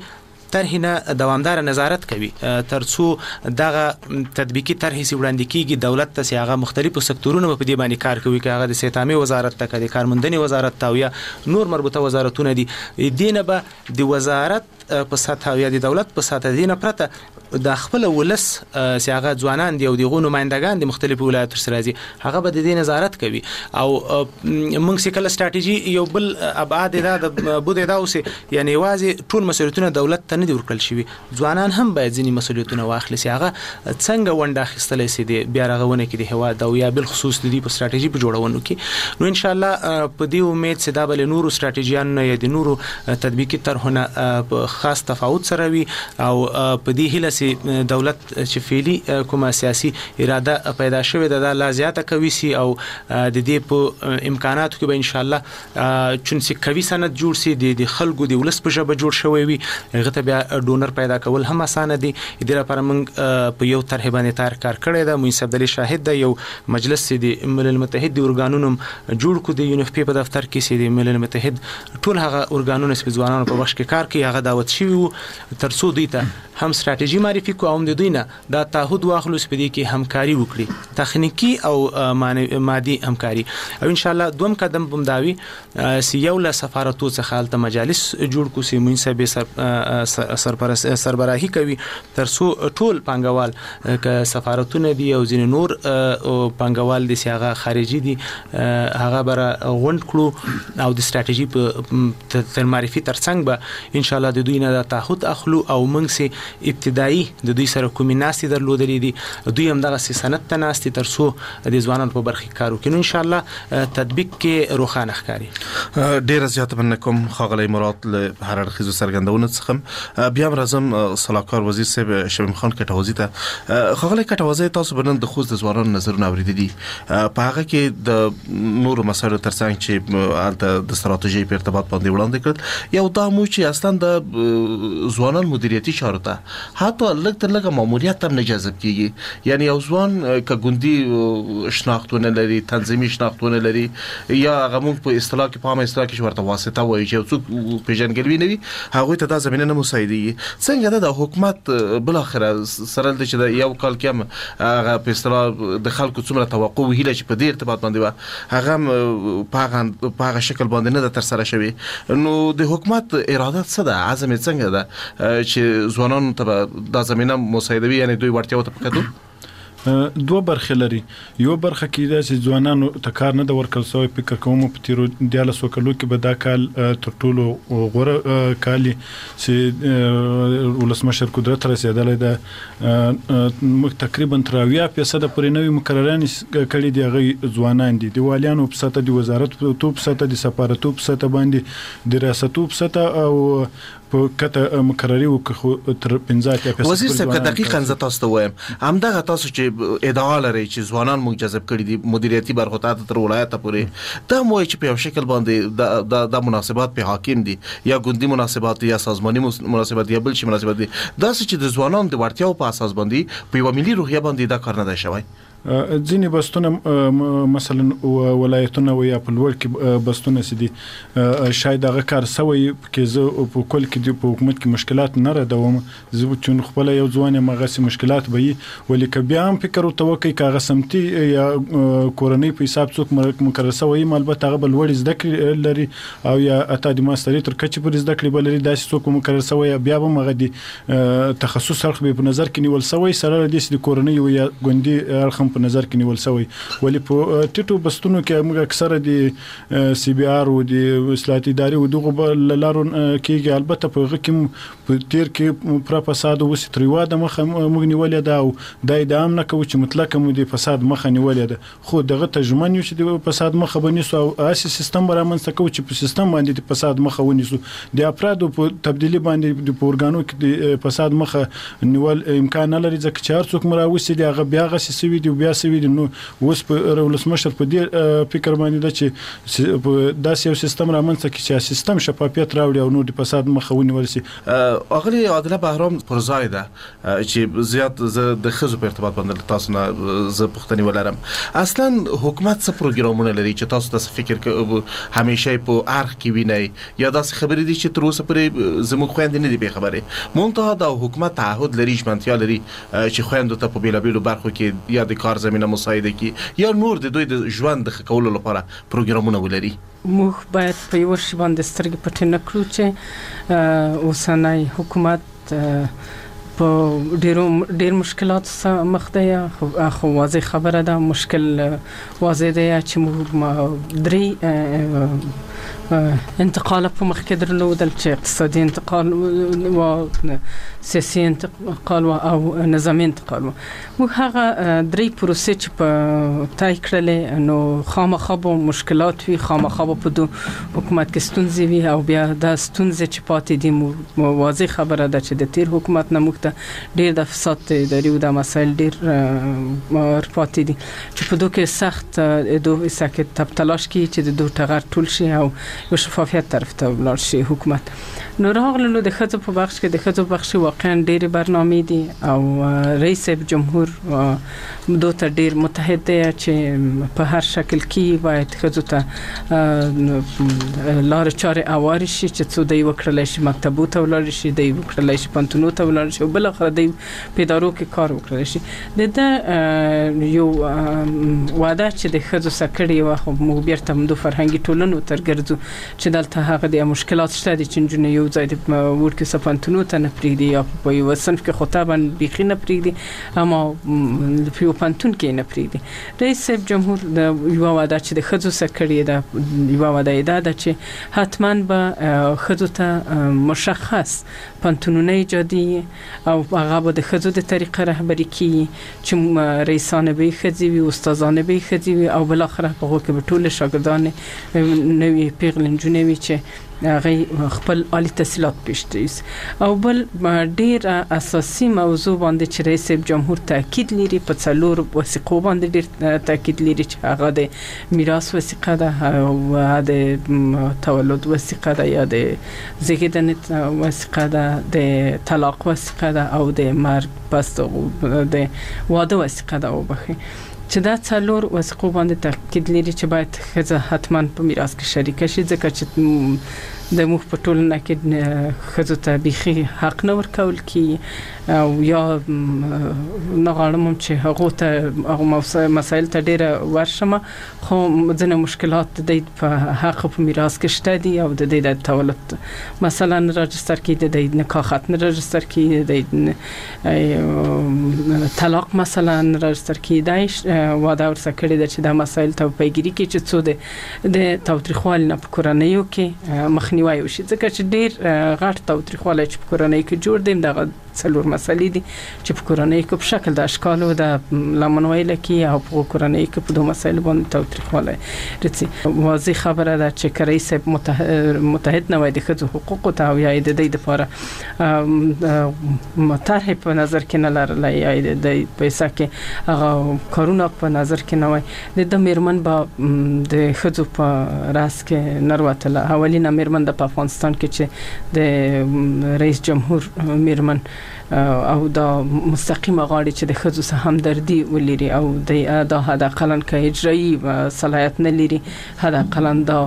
طرحې نه دوامدار نظارت کوي ترڅو دغه تطبیقي طرحې سي وړاندې کیږي دولت ته هغه مختلفو سکتورونو په دې باندې کار کوي که هغه د استعماري وزارت ته که د کارموندنې وزارت ته یا نور مربوطه وزارتونه دي دینه به د وزارت په سطح یا د دولت په سطح دینه پرته د خپل ولس چې هغه ځوانان دي او دغه نمائندگان د مختلفو ولایتو سره راځي هغه به د دې نظارت کوي او موږ چې کله ستراتیژي یو بل ابعاد دا د بده دا اوس یعنی واځي ټول مسؤلیتونه دولت ته نه دی ورکړل شوی ځوانان هم باید ځینی مسؤلیتونه واخلي چې هغه څنګه ونډه اخیستلای شي د بیا رغونه کې د هوا د یا بل خصوص د دې په ستراتیژي په جوړولو کې نو ان شاء الله په دې امید چې دا بل نورو ستراتیژیانو یا د نورو تطبیقي طرحونه په خاص تفاوت سره وي او په دې هله چې دولت چې فعلی کومه سیاسي اراده پیدا شوه د لا زیاته کوي سي او د دې په امکاناتو کې به ان شاء الله چونسي کوي سند جوړ سي د خلکو د ولس په ژبه جوړ شوی وي هغه ته بیا ډونر پیدا کول هم اسانه دي د لپاره موږ په یو طرح باندې تار کار کړی دا موږ سبدلي شاهد دی یو مجلس د ملل متحد د اورګانونو جوړ کو د یو ان اف پی په دفتر کې سي د ملل متحد ټول هغه اورګانونو چې ځوانانو په وخت کې کار کوي هغه دعوت شوی وو ترڅو دوی ته هم ستراتیژي معرفي کو او د دوی نه دا تعهد واخلو چې په دې کې همکاري وکړي تخنیکی او مادي همکاري او ان شاء الله دوم قدم بمداوي سی یو له سفارتو څخه حالت مجالس جوړ کو سي منصب سرپرست سربراهي کوي ترڅو ټول پنګوال ک سفارتونه دي او ځین نور پنګوال دي چې هغه خارجي دي هغه بر غونډ کړو او د ستراتیژي په تر معرفي ترڅنګ به ان شاء الله د دوی نه تعهد اخلو او موږ سي ابتدایي د دوی سره کومې ناستې درلودلې دي دوی هم دغه سند ته ناستې ترڅو د ځوانانو په برخه کار وکړي ان شاء الله تطبیق کې روښانه ښکاري. ډیر زیات منکم خاغلی مراد له هر اړخیزو څرګندونو څخه بیا راځم صلاحکار وزیر صاحب شمیم خان کټوازی ته خاغلی کټوازی تاسو بنن د خوست د ځوانانو نظرونه اوریدلي په هغه کې د نورو مسایلو ترڅنګ چې د ستراتیژي په ارتباط باندې وړاندې کړل یو دا مو چې اصلا د ځوانان مدیریتي چارو ته حتی لږ تر لږه ماموریت هم نه جذب کیږي یعنی یو ځوان که ګوندي شناختونه لري تنظیمي شناختونه لري یا هغه موږ په اصطلاح کې په عامه اصطلاح کې ورته واسطه وایي چې څوک پیژنګلوي نه وي هغوی ته دا زمینه نه مساعدېږي څنګه د حکومت بل اخره سره چې د یو کال کې هم هغه په اصطلاح د خلکو څومره توقع وهیله چې په دې ارتباط باندې وه هغه په هغه شکل باندې نه ده ترسره شوې نو د حکومت اراده څه ده عزم یې څنګه ده چې ځوانانو ته دا زمینه مساعدوي یعنی دوی ورتیا ته پکاتو دوه برخې لري یو برخه کې دا چې ځوانانو ته کار نه د ورکل سوی فکر کوم په تیرو دیاله سوکلو کې به دا کال تر ټولو غوړه کالي چې ولسمشر قدرت رسیدلې ده مخ تقریبا تر اویا فیصد پورې نوې مقرران کړي دي غي ځوانان دي د والیانو په سطح د وزارت په سطح د سفارتو په سطح باندې د ریاستو په سطح او په کته مقرري وکړو تر پنځه فیصد وزیر صاحب دقیقاً ز تاسو ته وایم همدغه تاسو چې ادعا لري چې ځوانان موږ جذب کړي دي مدیریتي برخو ته تر ولایت پورې دا مو چې په یو شکل باندې د د مناسبات په حاکم دي یا ګوندي مناسبات یا سازماني مناسبات یا بل شي مناسبات دي دا چې د ځوانانو د ورتیاو په اساس باندې په یو ملي روحیه باندې دا کار نه دی شوی ځینې بستونه مثلا ولایتونه و یا په لوړ کې بستونه سدي شاید هغه کار سوی کې زه په کل کې په حکومت کې مشکلات نه ردوم زه چون خپل یو ځوان مغه مشکلات به ولې ک بیا هم فکر او توقع کاغه سمتي یا کورنۍ په حساب څوک مقرر سوی البته هغه بل وړ زده کړی لري او یا اته د ماستری تر کچې پر زده کړی بل لري داسې څوک مقرر سوی بیا به مغه دي تخصص سره په نظر کې نیول سوی سره د کورنۍ یا ګوندي رقم په نظر کې نیول سوی ولې په ټیټو بستونو کې موږ اکثره د سی بي ار او د اصلاحاتي ادارې او دغه لارو کې البته په غکم په تیر کې پر فساد او ستریوا د مخ موږ نیولې دا او د ادم نه کوي چې مطلق مو د فساد مخ نیولې ده خو دغه ترجمان یو چې د فساد مخ بنیسو او اساسي سیستم برامنځته کوي چې په سیستم باندې د فساد مخ ونیسو د افرادو په تبدیلی باندې د پورګانو کې د فساد مخ نیول امکان نه لري ځکه چې هر څوک مراوسی دی هغه بیا غسي سوي دی بیا سوي دي نو اوس په ولسمشر په دې فکر باندې ده چې داسې یو سیستم رامنځته کړي چې سیستم شفافیت راوړي او نو د فساد مخه ونیول شي. اغلی عادله بهرام پر ځای ده چې زیات د خزو په ارتباط باندې تاسو نه ز پښتني ولرم. اصلا حکومت څه پروګرامونه لري چې تاسو تاسو فکر کوئ همیشه په ارخ کې وینئ یا داسې خبرې دي چې تر اوسه پرې زموږ خويندې نه دي به خبره مونته دا حکومت تعهد لري ژمنتیا لري چې خويندو ته په بیلابیلو برخو کې یا د کار زمينه مساعده کی یا نور د دوی د ژوند د خکولو لپاره پروګرامونه ولري. موږ باید په یو شی باندې سترګې پټې نه کړو چې اوسنۍ حکومت په ډیرو ډیر مشکلات سره مخ ده. خو واضح خبره ده مشکل واضح ده چې موږ درې انتقال په مخ کې درلودل چې اقتصادي انتقال او سیاسي انتقال او نظامي انتقال و. موږ هغه درې پروسې چې په تای کړلې نو خامخا به مشکلات وي خامخا په دو حکومت کې ستونزې وي او بیا د ستونزې چې پاتې دي واضح خبره ده چې د تیر حکومت نه موږ ته ډیر د فساد اداري او د مسایل ډیر پاتې دي چې په دوه کې سخت دوه سکه تب تلاش کوي چې د دوه ټغر ټول شي او یو شفافیت طرف ته ولاړ شي حکومت. نو راغلو د خځو په بخش کې د خځو بخش واقعا ډېر برنامې دي او رئیس جمهور دوه ته ډېر متحد دی چې په هر شکل کې باید خځو ته لار چارې اوار شي چې څو دی وکړل شي مکتبو ته ولاړ شي دی وکړل شي پنتونو ته ولاړ شي او بل اخر دی پیدارو کې کار وکړل شي. د یو وعده چې د خځو سکړې واخو مو بیرته مو فرهنګي ټولنو تر ګرځو چې دلته هغه د مشکلات شته دي چې نه یو ځای د ورکه سپانتونو ته نه پریدي یا په یو صنف کې خطابن بيخي نه پریدي اما په یو پانتون کې نه پریدي. رئیس جمهور د یو وعده چې د خځو سکړې ده یو وعده ده چې حتما به خځو ته مشخص پانتونونه ایجادي او هغه به د خځو د طریقه رهبری کوي چې رئیسان به خځې وي استادان به خځې وي او بل اخر په هغه کې ټول شاګردان نوې پیغلنجونه وي چې هغه خپل عالی تحصیلات پیشته او بل ډیر اساسي موضوع باندې چې رئیس جمهور تاکید لري په څلور وثیقو باندې ډیر تاکید لري چې هغه د میراث وثیقه ده او د تولد وثیقه ده یا د زیږیدنې وثیقه ده د طلاق وثیقه ده او د مرګ پس د واده وثیقه ده او بخي چې دا څلور وثیقو باندې تاکید لري چې باید ښځه حتما په میراث کې شریکه شي ځکه چې د موږ په ټولنه کې ښځو ته بیخي حق نه ورکول کیږي او یا نه غواړم چې هغو ته هغو مسایل ته ډېره ورشمه خو ځینې مشکلات د په حق په میراث کې شته دي او د دې د تولد مثلا راجستر کړي د نکاح ختم راجستر کړي د طلاق مثلا راجستر کړي واده ورسره کړی د چې د مسایل ته پیګیری کې چې څو د تاوتریخوالي نه په کورنیو کې مخنیوي وشي ځکه چې ډیر غټ تاوتریخوالي چې په کورنۍ کې جوړ دي دغه څلور مسلې دي چې په کورنۍ کې په شکل د اشکالو د لمنوي لکه او په کورنۍ کې په دوه مسایل باندې تاوتریخوالي رسي. واضح خبره ده چې رئیس متحد نه وای د خځو حقوق ته او یا د دې لپاره مطرح په نظر کې نه لرلای یا د پیسې کې هغه کارونه په نظر کې نه وای د میرمن با د خځو په راس کې نروتله اولینه میرمن د افغانستان کې چې د رئیس جمهور میرمن او دا مستقیمه غاړي چې د خځو سره همدردي ولري او د دا هدا قلن کې اجرایی صلاحیت نه لري هدا قلن دا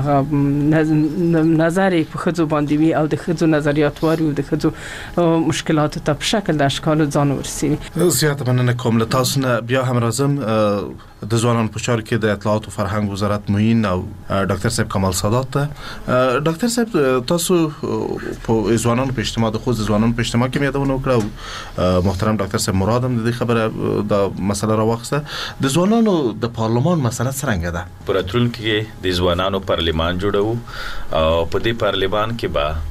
نظر په خځو باندې وي او د خځو نظریات واري او د خځو مشکلات ته په شکل د اشکال ځان ورسي. زیاته مننه کوم له تاسو نه بیا هم راځم د ځوانانو په چارو کې د اطلاعات او فرهنګ وزارت معین او ډاکټر صاحب کمال سادات ته. ډاکټر صاحب تاسو په ځوانانو په اجتماع د خو ځوانانو په اجتماع کې یادونه وکړه محترم ډاکټر صاحب مرادم د خبره د مسله راوخسته د ځوانانو د پارلمان مسله څنګه ده؟ پراترل کې د ځوانانو پارلمان جوړو او په دې پارلمان کې با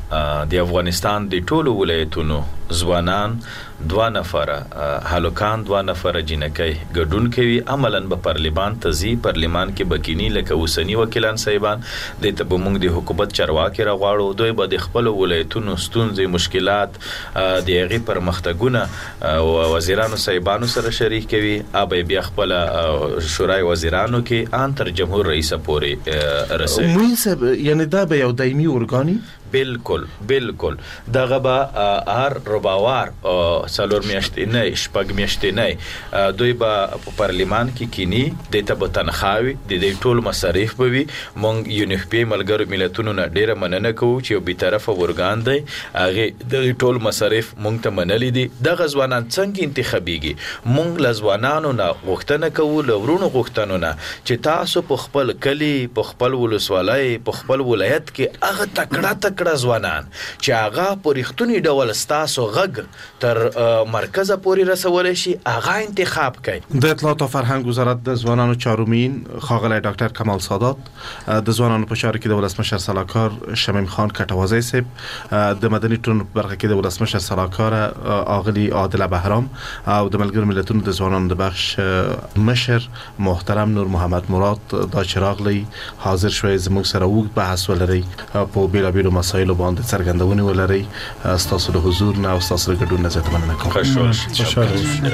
د افغانستان د ټولو ولایتونو ځوانان دوه نفره هلکان دوه نفره جنکۍ ګډون کوي عملاً به پارلیمان ته ځي پارلیمان کې بکینی لکه اوسنی وکیلان صاحبان د ته به موږ د حکومت چارواکي راغواړو دوی به د خپل ولایتونو ستونزې مشکلات د هغې پرمختګونه وزیرانو صاحبانو سره شریک کوي ابه بیا خپل شورای وزیرانو کې ان تر جمهور رئیس پورې رسوي موین صاحب یعنی دا به یو دایمي ارګانی بالکل بالکل دغه به هر رباوار سالور میاشتې نه شپږ میاشتې نه دوی به په پارلیمان کې کینی د ته به تنخواوي د دې ټول مصارف به وي مونږ یونیفپی ملګرو ملتونو نه ډیره مننه کوو چې یو بي طرفه ورګان دی هغه د ټول مصارف مونږ ته منلي دي دغه ځوانان څنګه انتخابيږي مونږ لزوانانو نه غوښتنه کوو لورونو غوښتنو نه چې تاسو په خپل کلی په خپل ولسوالۍ په خپل ولایت کې هغه تکړه تکړه ځوانان چې هغه په رښتونی ډول ستاسو غږ تر مرکز پورې رسول شي هغه انتخاب کوي د اطلاعات او فرهنګ وزارت د ځوانانو چارمین خاغلی ډاکټر کمال سادات د ځوانانو په چارو کې د ولسمشر سلاکار شمیم خان کټوازی صاحب د مدني ټولنو په برخه کې د ولسمشر سلاکار اغلی عادل بهرام او د ملګرو ملتونو د ځوانانو د بخش مشر محترم نور محمد مراد دا چراغلی حاضر شوی زموږ سره وګ بحث ولري په بیلابیلو مسایلو باندې څرګندونه ولري تاسو د حضور نه او تاسو د ګډون نه زیات مننه کوم خوشحال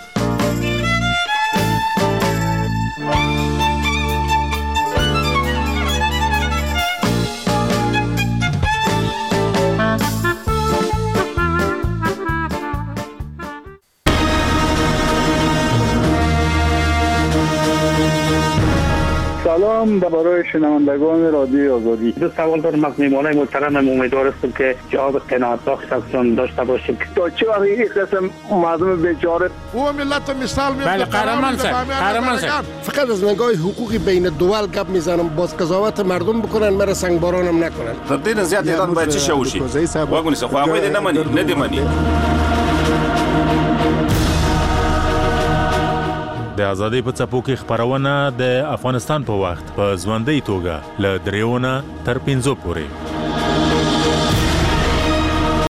سلام برای شنوندگان رادیو آزادی. دو سوال دارم از میهمانان محترمم امیدوار هستم که جواب قناعت بخش ازشون داشته باشیم. تا چه وقت این قسم مردم بیچاره او ملت مثال میاد. بله قهرمان صاحب قهرمان صاحب فقط از نگاه حقوقی بین الدول گپ میزنم باز قضاوت مردم بکنن مرا سنگبارانم نکنن. تر دې نه زیات ایران باید څه وشي واګونی څه خو هغه دې نه مني نه دې مني. د ازادۍ په څپو کې خبرونه د افغانستان په وخت په ژوندۍ توګه له دریونه تر پنځو پورې